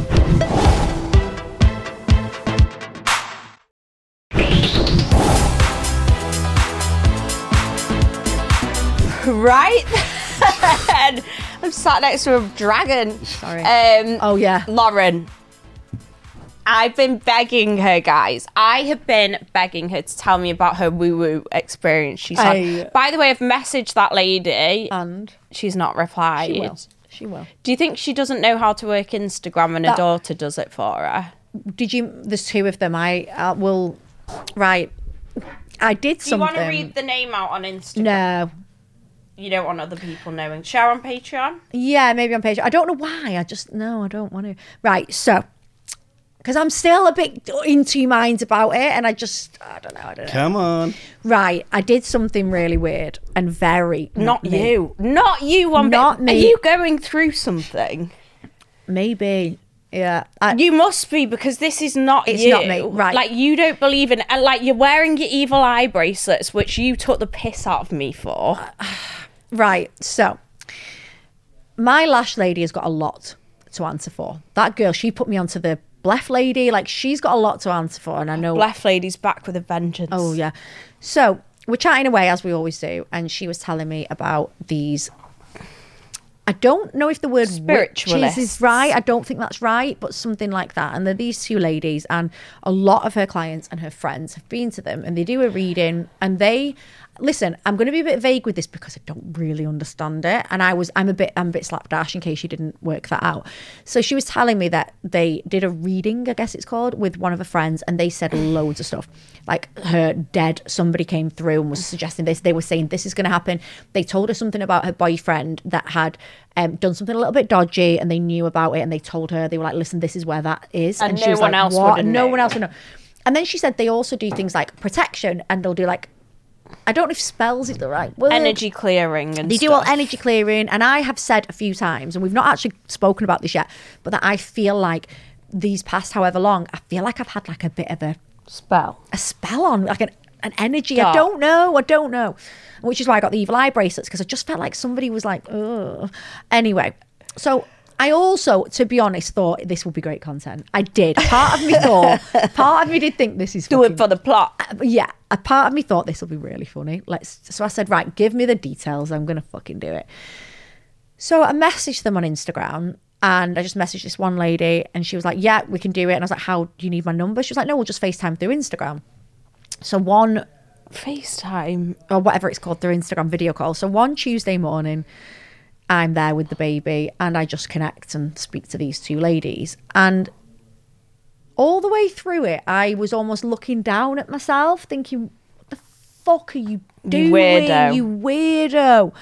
Right? And I'm sat next to a dragon. Sorry. Um, Oh yeah. Lauren, I've been begging her, guys. I have been begging her to tell me about her woo-woo experience she's had. I- By the way, I've messaged that lady. And She's not replied. she will. She will. Do you think she doesn't know how to work Instagram and her That- daughter does it for her? Did you? There's two of them. I uh, will. Right. I did Do you something. want to read the name out on Instagram? No. You don't want other people knowing. Share on Patreon? Yeah, maybe on page. I don't know why. I just no. I don't want to. Right. So. Because I'm still a bit in two minds about it, and I just I don't know. I don't know. Come on. Right. I did something really weird and very Not, not, me. you. Not you. One Not bit. me. Are you going through something? Maybe. Yeah. I, You must be, because this is not It's you. not me, right. Like, you don't believe in, and like, you're wearing your evil eye bracelets, which you took the piss out of me for. Right. So, my lash lady has got a lot to answer for. That girl, she put me onto the Blef lady. Like, she's got a lot to answer for, and I know. Blef lady's back with a vengeance. Oh yeah. So we're chatting away as we always do, and she was telling me about these. I don't know if the word witches Spiritualists. is right. I don't think that's right, but something like that. And they're these two ladies, and a lot of her clients and her friends have been to them, and they do a reading, and they listen. I'm going to be a bit vague with this because I don't really understand it, and I was I'm a bit I'm a bit slapdash in case you didn't work that out. So she was telling me that they did a reading, I guess it's called, with one of her friends, and they said loads of stuff. Like her dead, somebody came through and was suggesting this. They were saying this is going to happen. They told her something about her boyfriend that had um, done something a little bit dodgy, and they knew about it. And they told her, they were like, "Listen, this is where that is." And she no was one like, else "What?" would have No known. one else would know. And then she said they also do things like protection, and they'll do like, I don't know if spells is the right word. Energy clearing and They stuff. do all energy clearing, and I have said a few times, and we've not actually spoken about this yet, but that I feel like these past however long, I feel like I've had like a bit of a spell. a spell on, like an, an energy. Dark. I don't know. I don't know. Which is why I got the evil eye bracelets, because I just felt like somebody was like, ugh. Anyway, so I also, to be honest, thought this would be great content. I did. Part of me thought, part of me did think this is Do fucking- it for the plot. yeah, a part of me thought this will be really funny. Let's. So I said, right, give me the details. I'm gonna fucking do it. So I messaged them on Instagram, and I just messaged this one lady, and she was like, "Yeah, we can do it." And I was like, "How do you need my number?" She was like, "No, we'll just FaceTime through Instagram." So one, FaceTime. or whatever it's called, through Instagram video call. So one Tuesday morning, I'm there with the baby, and I just connect and speak to these two ladies, and all the way through it, I was almost looking down at myself, thinking, "What the fuck are you doing, weirdo. you weirdo?"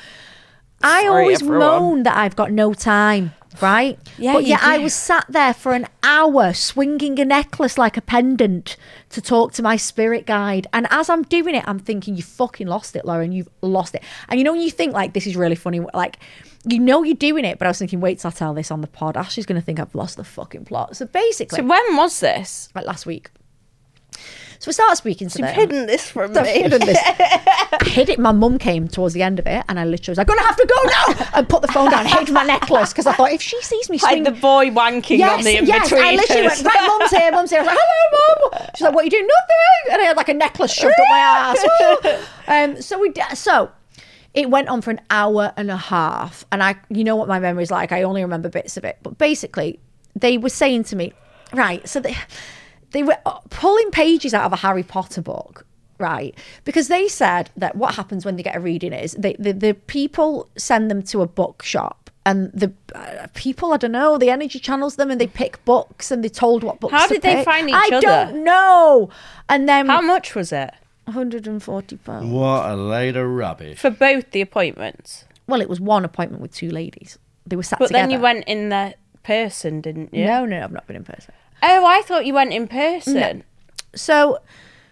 I Sorry, always everyone. moan that I've got no time, right? Yeah, but you yet I do. was sat there for an hour swinging a necklace like a pendant to talk to my spirit guide. And as I'm doing it, I'm thinking, you fucking lost it, Lauren. You've lost it. And you know when you think, like, this is really funny, like, you know you're doing it, but I was thinking, wait till I tell this on the pod. Ashley's going to think I've lost the fucking plot. So basically, So when was this? like last week. So we started speaking to You've them. hidden this from I've me. hidden this. Hid it. My mum came towards the end of it, and I literally was like, "Gonna have to go now," and put the phone down, hid my necklace, because I thought if she sees me Like swing, the boy wanking yes, on the yes, I literally went, in-betweeners. "Right, mum's here, mum's here." I was like, "Hello, mum." She's like, "What are you doing?" "Nothing." And I had like a necklace shoved up my ass. Woo. um, so we, d- so it went on for an hour and a half, and I, you know what my memory's like. I only remember bits of it, but basically, they were saying to me, right, so they. They were pulling pages out of a Harry Potter book, right? Because they said that what happens when they get a reading is they, the, the people send them to a bookshop, and the uh, people, I don't know, the energy channels them, and they pick books, and they're told what books How to did they pick. find each I other? don't know. And then How much was it? one hundred forty pounds. What a load of rubbish. For both the appointments? Well, it was one appointment with two ladies. They were sat But together. then you went in the person, didn't you? No, no, I've not been in person. Oh, I thought you went in person. No. So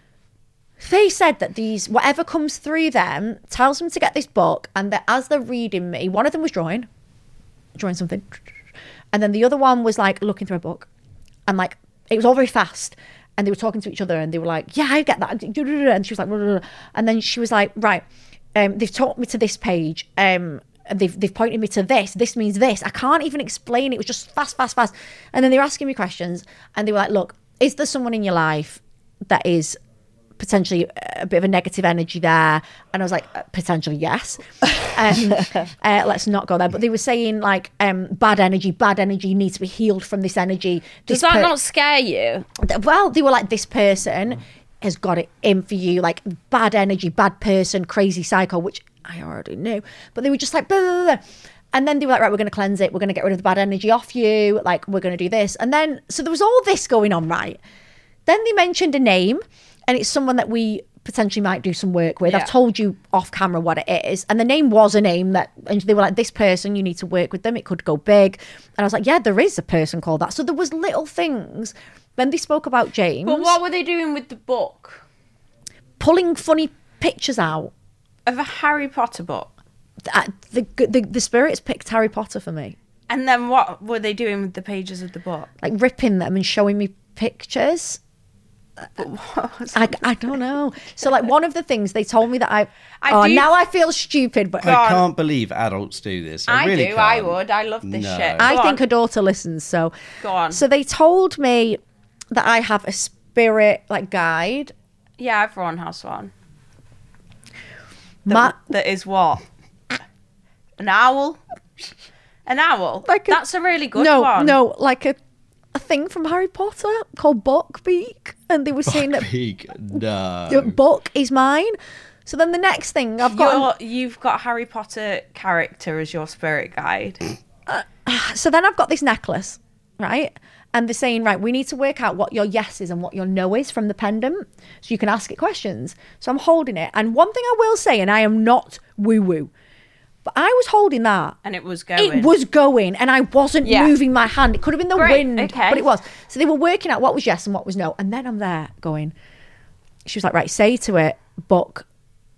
they said that these, whatever comes through them, tells them to get this book, and that as they're reading me, one of them was drawing, drawing something, and then the other one was like looking through a book, and like it was all very fast, and they were talking to each other, and they were like, "Yeah, I get that," and she was like, and then she was like, "Right, um, they've taught me to this page, um." They've, they've pointed me to this. This means this. I can't even explain it. It was just fast, fast, fast. And then they were asking me questions, and they were like, "Look, is there someone in your life that is potentially a bit of a negative energy there. And I was like, uh, potentially, yes. Um, uh, let's not go there. But they were saying like, um, bad energy, bad energy, you need to be healed from this energy. Does This that per- not scare you? Well, they were like, this person has got it in for you, like bad energy, bad person, crazy psycho, which I already knew. But they were just like, blah, blah, blah. And then they were like, right, we're going to cleanse it. We're going to get rid of the bad energy off you. Like, we're going to do this. And then, so there was all this going on, right? Then they mentioned a name, and it's someone that we potentially might do some work with. Yeah. I've told you off camera what it is. And the name was a name that, and they were like, this person, you need to work with them. It could go big. And I was like, yeah, there is a person called that. So there was little things. Then they spoke about James. But what were they doing with the book? Pulling funny pictures out. Of a Harry Potter book? Uh, The, the, the spirits picked Harry Potter for me. And then what were they doing with the pages of the book? Like ripping them and showing me pictures. I, I don't know. So like one of the things they told me that I, I oh do- now I feel stupid, but I can't believe adults do this. I, I really do, can't. I would. I love this No. shit. I Go think on. her daughter listens. So Go on. So they told me that I have a spirit like guide. Yeah, everyone has one. Ma- That is what? An owl? An owl? Like a- That's a really good no, one. no, like a a thing from Harry Potter called Buckbeak, and they were saying that Big, no. that Buck is mine. So then the next thing I've got. You're, you've got Harry Potter character as your spirit guide. So then I've got this necklace, right? And they're saying, right, we need to work out what your yes is and what your no is from the pendant, so you can ask it questions. So I'm holding it, and one thing I will say, and I am not woo woo, but I was holding that. And it was going. It was going, and I wasn't Yeah. moving my hand. It could have been the Great, wind, okay. but it was. So they were working out what was yes and what was no. And then I'm there going, she was like, right, say to it, book,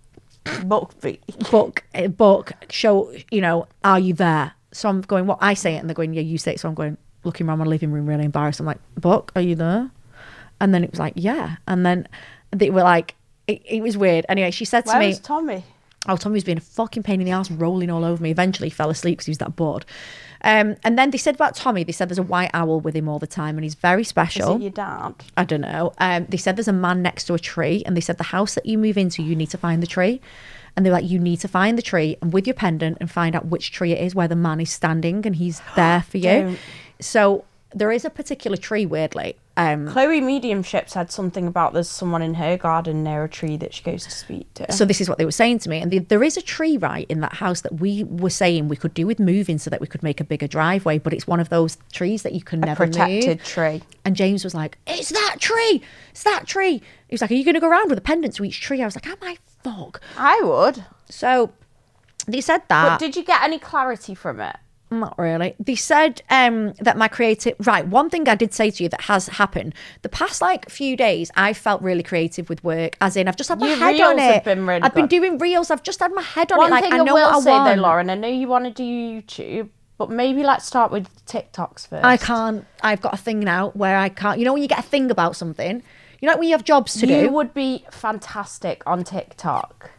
Buckbeak. book, uh, book, show, you know, are you there? So I'm going, what? I say it, and they're going, yeah, you say it. So I'm going, looking around my living room, really embarrassed. I'm like, book, are you there? And then it was like, yeah. And then they were like, it, it was weird. Anyway, she said to Where me, was Tommy? oh, Tommy was being a fucking pain in the ass, rolling all over me. Eventually he fell asleep because he was that bored. Um, and then they said about Tommy, they said there's a white owl with him all the time, and he's very Is special. it your dad? I don't know. Um, they said there's a man next to a tree, and they said the house that you move into, you need to find the tree. And they're like, you need to find the tree and with your pendant and find out which tree it is where the man is standing and he's there for you. Don't. So there is a particular tree, weirdly. Um, Chloe Mediumship said something about there's someone in her garden near a tree that she goes to speak to. So this is what they were saying to me. And the, there is a tree, right, in that house that we were saying we could do with moving so that we could make a bigger driveway. But it's one of those trees that you can a never protected move. tree. And James was like, it's that tree. It's that tree. He was like, are you going to go around with a pendant to each tree? I was like, oh my fuck. I would. So they said that. But did you get any clarity from it? Not really. They said um, that my creative... Right, one thing I did say to you that has happened. The past, like, few days, I felt really creative with work. As in, I've just had my Your head reels on it. have been really I've been good. doing reels. I've just had my head on One it. Like, thing I I, know will what I say want. though, Lauren, I know you want to do YouTube, but maybe let's start with TikToks first. I can't. I've got a thing now where I can't... You know when you get a thing about something? You know like when you have jobs to You do? would be fantastic on TikTok.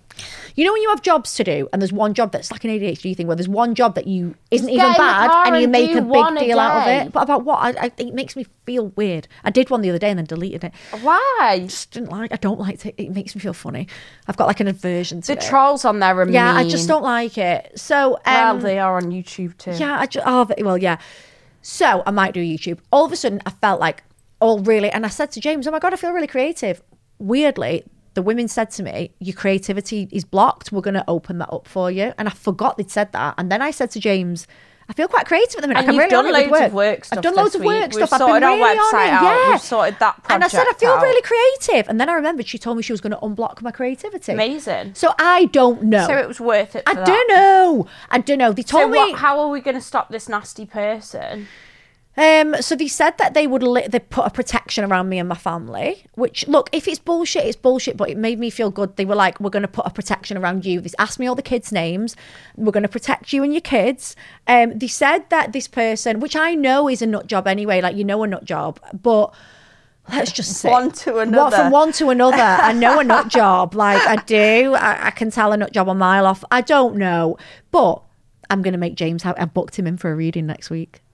You know when you have jobs to do and there's one job that's like an A D H D thing where there's one job that you isn't Just even get in the bad car and you and make do a one big a deal out of day. it. But about what? I, I, it makes me feel weird. I did one the other day and then deleted it. Why? Just didn't like. I don't like it. It makes me feel funny. I've got like an aversion to The it. trolls on there are yeah, I mean. just don't like it. So um, Well, they are on YouTube too. yeah, I just oh well yeah. So I might do YouTube. All of a sudden, I felt like all really, and I said to James, "Oh my god, I feel really creative." Weirdly, the women said to me, "Your creativity is blocked. We're going to open that up for you." And I forgot they'd said that. And then I said to James, I feel quite creative at the minute. And I'm you've really done on it with loads of work stuff I've done this loads of week. work We've stuff. I've sorted been our really website on it. out. Yeah. We've sorted that And I said, I project feel out. really creative. And then I remembered she told me she was going to unblock my creativity. Amazing. So I don't know. So it was worth it for I that. don't know. I don't know. They So told me. what, how are we going to stop this nasty person? Um, so they said that they would li- they put a protection around me and my family. Which, look, if it's bullshit, it's bullshit. But it made me feel good. They were like, "We're going to put a protection around you." They asked me all the kids' names. We're going to protect you and your kids. Um, they said that this person, which I know is a nut job anyway, like you know a nut job, but let's just say One to What, another. from one to another. I know a nut job, like I do. I, I can tell a nut job a mile off. I don't know, but I'm going to make James have. I booked him in for a reading next week.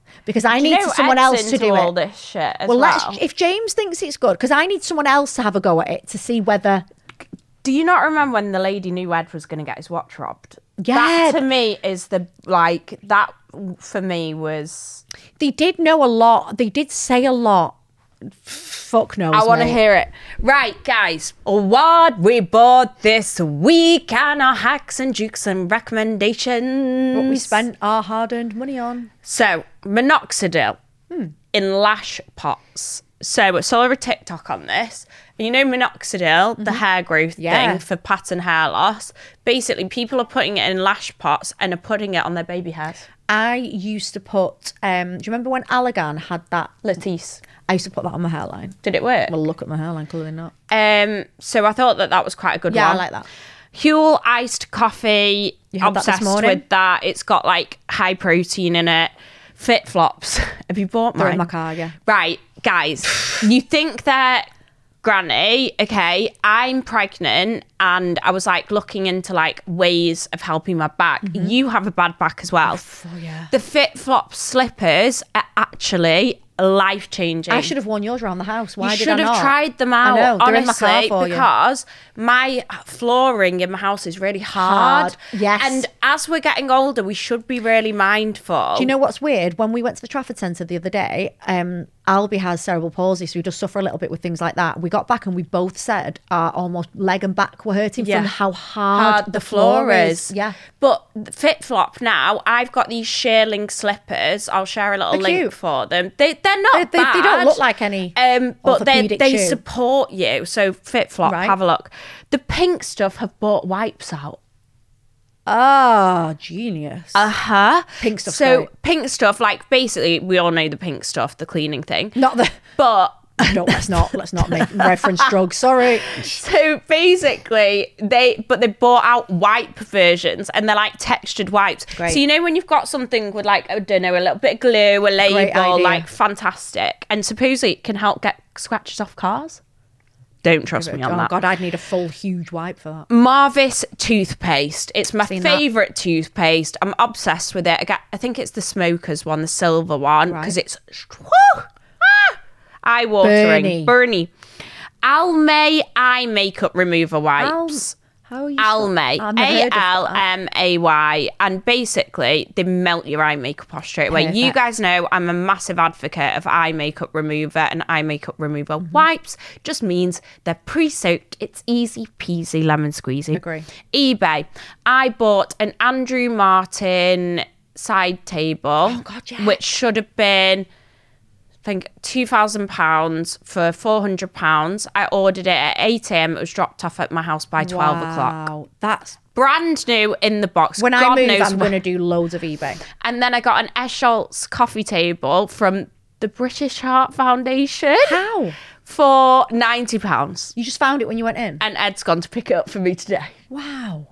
because I Do need you know someone Ed's else to into do all it. this shit as Well, well. let's if James thinks it's good, because I need someone else to have a go at it to see whether. Do you not remember when the lady knew Ed was going to get his watch robbed? Yeah. That to me is the, like, that for me was... They did know a lot. They did say a lot. Fuck knows. I want to mate. hear it. Right, guys. What we bought this week and our hacks and jukes and recommendations. what we spent our hard-earned money on. So, minoxidil Hmm. in lash pots. So, I saw a TikTok on this. And you know minoxidil, the hair growth Yeah. thing for pattern hair loss? Basically, people are putting it in lash pots and are putting it on their baby hairs. I used to put. Um, do you remember when Allergan had that? Latisse. I used to put that on my hairline. Did it work? Well, look at my hairline. Clearly not. Um, so I thought that that was quite a good Yeah, one. I like that. Huel iced coffee. You had that this Obsessed morning? with that. It's got like high protein in it. Fit flops. Have you bought They're mine? in my car, yeah. Right, guys. You think they're granny? Okay, I'm pregnant, and I was like looking into like ways of helping my back. You have a bad back as well. Oh, yeah. The Fit Flop slippers are actually life changing. I should have worn yours around the house. Why You did should I have not? tried them I out, know, they're in my car honestly, for you. because my flooring in my house is really hard. Hard, yes. And as we're getting older, we should be really mindful. Do you know what's weird? When we went to the Trafford Centre the other day, um, Albie has cerebral palsy, so he does suffer a little bit with things like that. We got back and we both said our almost leg and back were hurting Yeah. from how hard, hard the floor is. Yeah. But Fit Flop now, I've got these shearling slippers. I'll share a little They're link cute. for them. They, they're not They- they- bad. they don't look like any Um, but they, orthopedic they shoe. support you. So Fit Flop, Right. have a look. The Pink Stuff have bought wipes out. Ah, genius. Uh-huh. Pink Stuff's So great. Pink Stuff, like basically we all know the Pink Stuff, the cleaning thing. not the. But No, let's not. Let's not make reference drugs. Sorry. so basically they but they bought out wipe versions, and they're like textured wipes. Great. So you know when you've got something with like, I don't know, a little bit of glue, a label, idea. like fantastic. And supposedly it can help get scratches off cars. Don't trust me on Oh that. God, I'd need a full huge wipe for that. Marvis toothpaste. It's my Seen that. favourite toothpaste. I'm obsessed with it. I, get, I think it's the Smokers one, the silver one, because Right. it's woo, ah, eye-watering. Burny. Burny. Almay eye makeup remover wipes. How are you? Almay. I've never A heard of L that. M A Y. And basically, they melt your eye makeup off straight away. You Perfect. guys know I'm a massive advocate of eye makeup remover and eye makeup remover Mm-hmm. wipes. Just means they're pre-soaked. It's easy peasy lemon squeezy. Agree. eBay. I bought an Andrew Martin side table. Oh, God, yeah. Which should have been, I think, two thousand pounds for four hundred pounds. I ordered it at eight a.m. It was dropped off at my house by twelve o'clock. Wow, that's Brand new in the box. when God I move. knows I'm when- going to do loads of eBay. And then I got an Escholtz coffee table from the British Heart Foundation How? for ninety pounds. You just found it when you went in. And Ed's gone to pick it up for me today. Wow,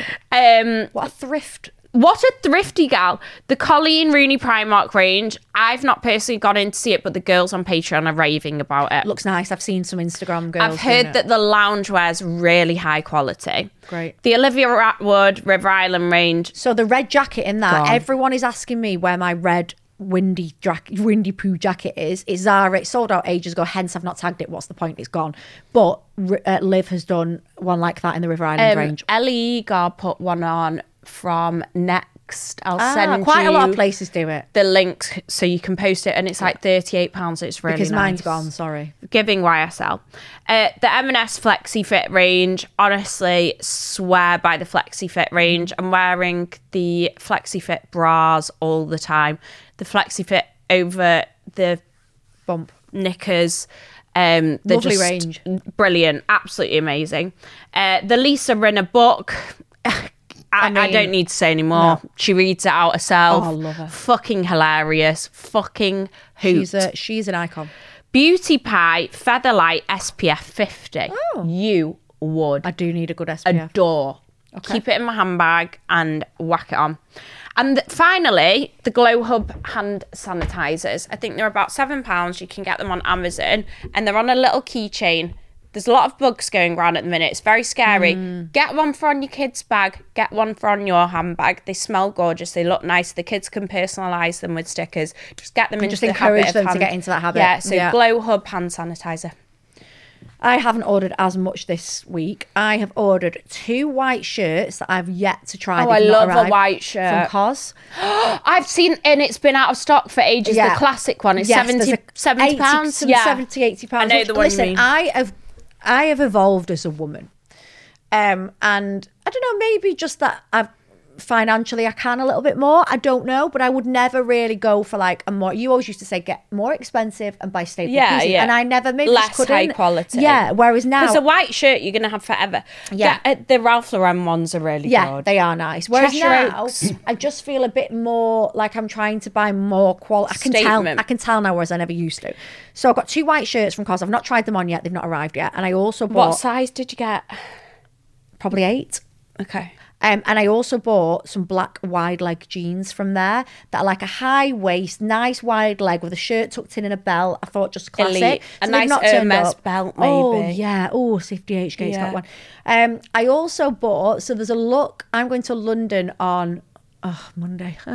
Um, what a thrift! What a thrifty gal. The Colleen Rooney Primark range. I've not personally gone in to see it, but the girls on Patreon are raving about it. Looks nice. I've seen some Instagram girls. I've heard doing that it. the loungewear's really high quality. Great. The Olivia Atwood River Island range. So the red jacket in that, Gone. everyone is asking me where my red windy jacket, windy poo jacket is. It's Zara. It sold out ages ago. Hence, I've not tagged it. What's the point? It's gone. But uh, Liv has done one like that in the River Island Um, range. Ellie Gar put one on from Next. I'll Ah, send quite you a lot of places do it the link so you can post it, and it's like thirty-eight pounds. It's really because nice. mine's gone. Sorry. Giving Y S L. Uh, the M and S Flexi Fit range. Honestly, swear by the Flexi Fit range. I'm wearing the Flexi Fit bras all the time. The Flexi Fit over the Bump. knickers. Um, they're Lovely just range. brilliant, absolutely amazing. Uh, the Lisa Rinna book. I, I, mean, don't need to say anymore. no. She reads it out herself. Oh, I love her. Fucking hilarious. Fucking hoot. She's a she's an icon. Beauty Pie Featherlight S P F fifty. Oh. You would I do need a good S P F. adore. Keep it in my handbag and whack it on. And th- finally, the Glow Hub hand sanitizers. I think they're about seven pounds. You can get them on Amazon, and they're on a little keychain. There's a lot of bugs going around at the minute. It's very scary. Mm. Get one for on your kid's bag. Get one for on your handbag. They smell gorgeous. They look nice. The kids can personalise them with stickers. Just get them into just the encourage habit them of to hand- get into that habit. Yeah, so Yeah. Glow Hub hand sanitizer. I haven't ordered as much this week. I have ordered two white shirts that I've yet to try. Oh, I They've not love a arrived white shirt. from Cos. I've seen, and it's been out of stock for ages. Yeah. The classic one is Yes, seventy, there's a seventy pounds. eighty, some Yeah. seventy, eighty pounds. I know which, the one you listen, mean. I have, I have evolved as a woman, um, and I don't know, maybe just that I've financially I can a little bit more. I don't know, but I would never really go for like a more. You always used to say get more expensive and buy staple Yeah, pieces, yeah. and I never maybe Less just couldn't. high quality. Yeah, whereas now Because a white shirt you're going to have forever. Yeah. Get, uh, the Ralph Lauren ones are really yeah, good. they are nice. Whereas Cheshire now, Oaks. I just feel a bit more like I'm trying to buy more quality. I can Statement. tell. I can tell now, whereas I never used to. So I've got two white shirts from Cos. I've not tried them on yet. They've not arrived yet. And I also bought What size did you get? probably eight. Okay. Um, and I also bought some black wide leg jeans from there that are like a high waist, nice wide leg with a shirt tucked in and a belt. I thought just classic. Elite. A they've nice not turned Hermes up. belt, Oh maybe. yeah. Oh, C F D H K's Yeah. got one. Um, I also bought. So there's a look. I'm going to London on. Oh, Monday. Um,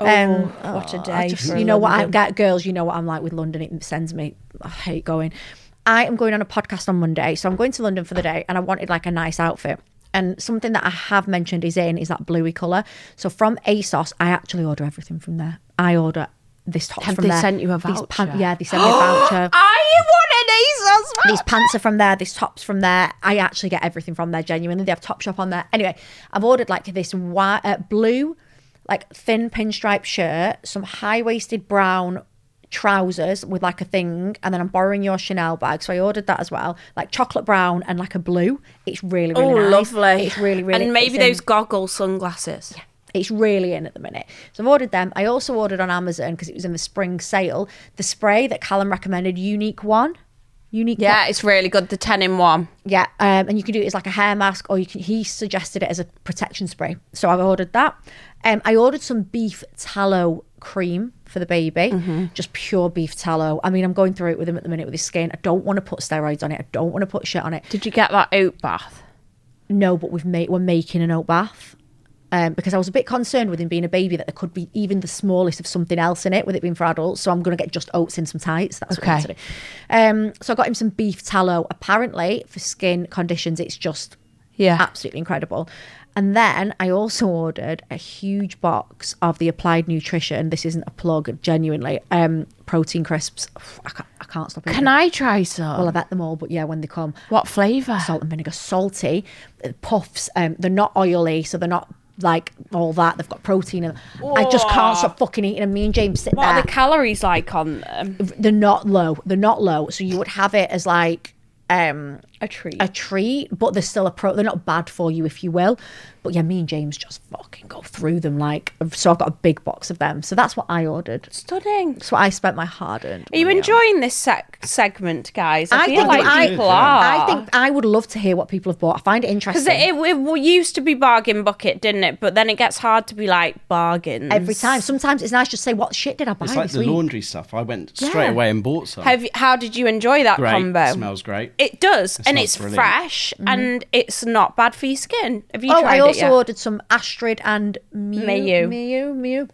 Oh, what a oh, day I just- for you know what I London. get, girls. You know what I'm like with London. It sends me. I hate going. I am going on a podcast on Monday, so I'm going to London for the day, and I wanted like a nice outfit. And something that I have mentioned is in is that bluey colour. So from ASOS, I actually order everything from there. I order this top Have from they there. sent you a These voucher? yeah, they sent me a voucher. I want an ASOS These pants are from there. These tops from there. I actually get everything from there. Genuinely, they have Topshop on there. Anyway, I've ordered like this white, uh, blue, like thin pinstripe shirt, some high waisted brown trousers with like a thing, and then I'm borrowing your Chanel bag, so I ordered that as well, like chocolate brown and like a blue. It's really really Oh, nice. lovely. It's really really And maybe it's in- those goggle sunglasses. yeah, it's really in at the minute. So I've ordered them. I also ordered on Amazon because it was in the spring sale the spray that Callum recommended, Unique One. Unique Yeah, One. it's really good. The ten in one. Yeah, um, and you can do it as like a hair mask, or you can. He suggested it as a protection spray, so I've ordered that. Um, I ordered some beef tallow cream for the baby, just pure beef tallow. I mean, I'm going through it with him at the minute with his skin. I don't want to put steroids on it. I don't want to put shit on it. Did you get that oat bath? No, but we've made we're making an oat bath. Um, because I was a bit concerned with him being a baby that there could be even the smallest of something else in it, with it being for adults. So I'm going to get just oats in some tights. That's what I'm Okay. going to do. Um, so I got him some beef tallow. Apparently, for skin conditions, it's just Yeah. absolutely incredible. And then I also ordered a huge box of the Applied Nutrition. This isn't a plug, genuinely. Um, protein crisps. I can't, I can't stop eating Can them. I try some? Well, I've ate them all, but yeah, when they come, What flavour? salt and vinegar, salty uh, puffs. Um, they're not oily, so they're not like all that. They've got protein, and I just can't stop fucking eating them. Me and James sit What there. are the calories like on them? They're not low. They're not low. So you would have it as like um A treat. a treat, but they're still a pro. They're not bad for you, if you will. But yeah, me and James just fucking go through them. Like, so I've got a big box of them. So that's what I ordered. Stunning. That's what I spent my hard-earned. Are you money on. enjoying this sec- segment, guys? I, I feel think like I- people yeah. are. I think I would love to hear what people have bought. I find it Because interesting. it, it, it used to be bargain bucket, didn't it? But then it gets hard to be like bargains. Every time. Sometimes it's nice just to say, what shit did I buy It's like this the week? laundry stuff. I went straight Yeah. away and bought some. Have you, how did you enjoy that Great. combo? Smells great. It does, and smells it's brilliant. fresh, and it's not bad for your skin. Have you Oh, tried I it also yet? ordered some Astrid and Mew. Mayu. Mew. Mew.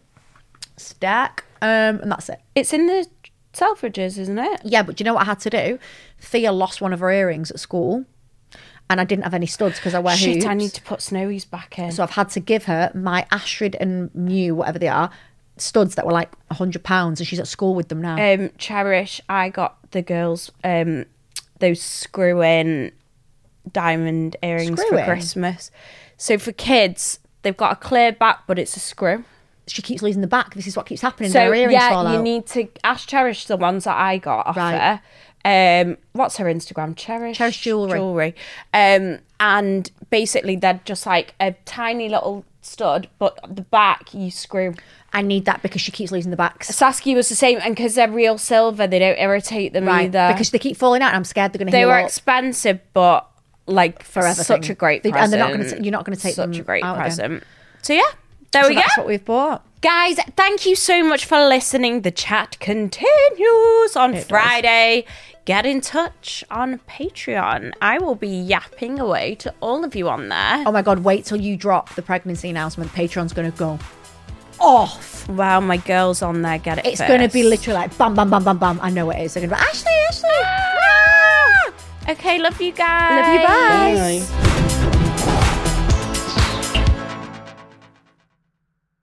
Stack. Um, and that's it. It's in the Selfridges, isn't it? Yeah, but do you know what I had to do? Thea lost one of her earrings at school, and I didn't have any studs because I wear Shit, hoops. I need to put Snowies back in. So I've had to give her my Astrid and Mew, whatever they are, studs that were like a hundred pounds, and she's at school with them now. um, Cherish, I got the girls um, those screw-in diamond earrings for Screw-in? Christmas. So for kids, they've got a clear back, but it's a screw. She keeps losing the back. This is what keeps happening. So Their earrings fall yeah, you out. need to ask Cherish the ones that I got off Right. her. Um, what's her Instagram? Cherish. Cherish Jewellery. Jewellery. Um, and basically they're just like a tiny little stud, but the back you screw. I need that because she keeps losing the backs. Saskia was the same, and because they're real silver, they don't irritate them Right, either. because they keep falling out, and I'm scared they're going to they heal were up. expensive, but like Forever such thing. a great They- present. and they're not gonna t- you're not gonna take such them a great out again. present. So yeah, there So we go. that's what we've bought. Guys, thank you so much for listening. The chat continues on It does. Friday. get in touch on Patreon. I will be yapping away to all of you on there. Oh my God, wait till you drop the pregnancy announcement. Patreon's going to go off. Wow, my girls on there get it It's first. going to be literally like bam, bam, bam, bam, bam. I know it is. They're going to be Ashley, Ashley. Ah! Okay, love you guys. Love you, bye. Bye.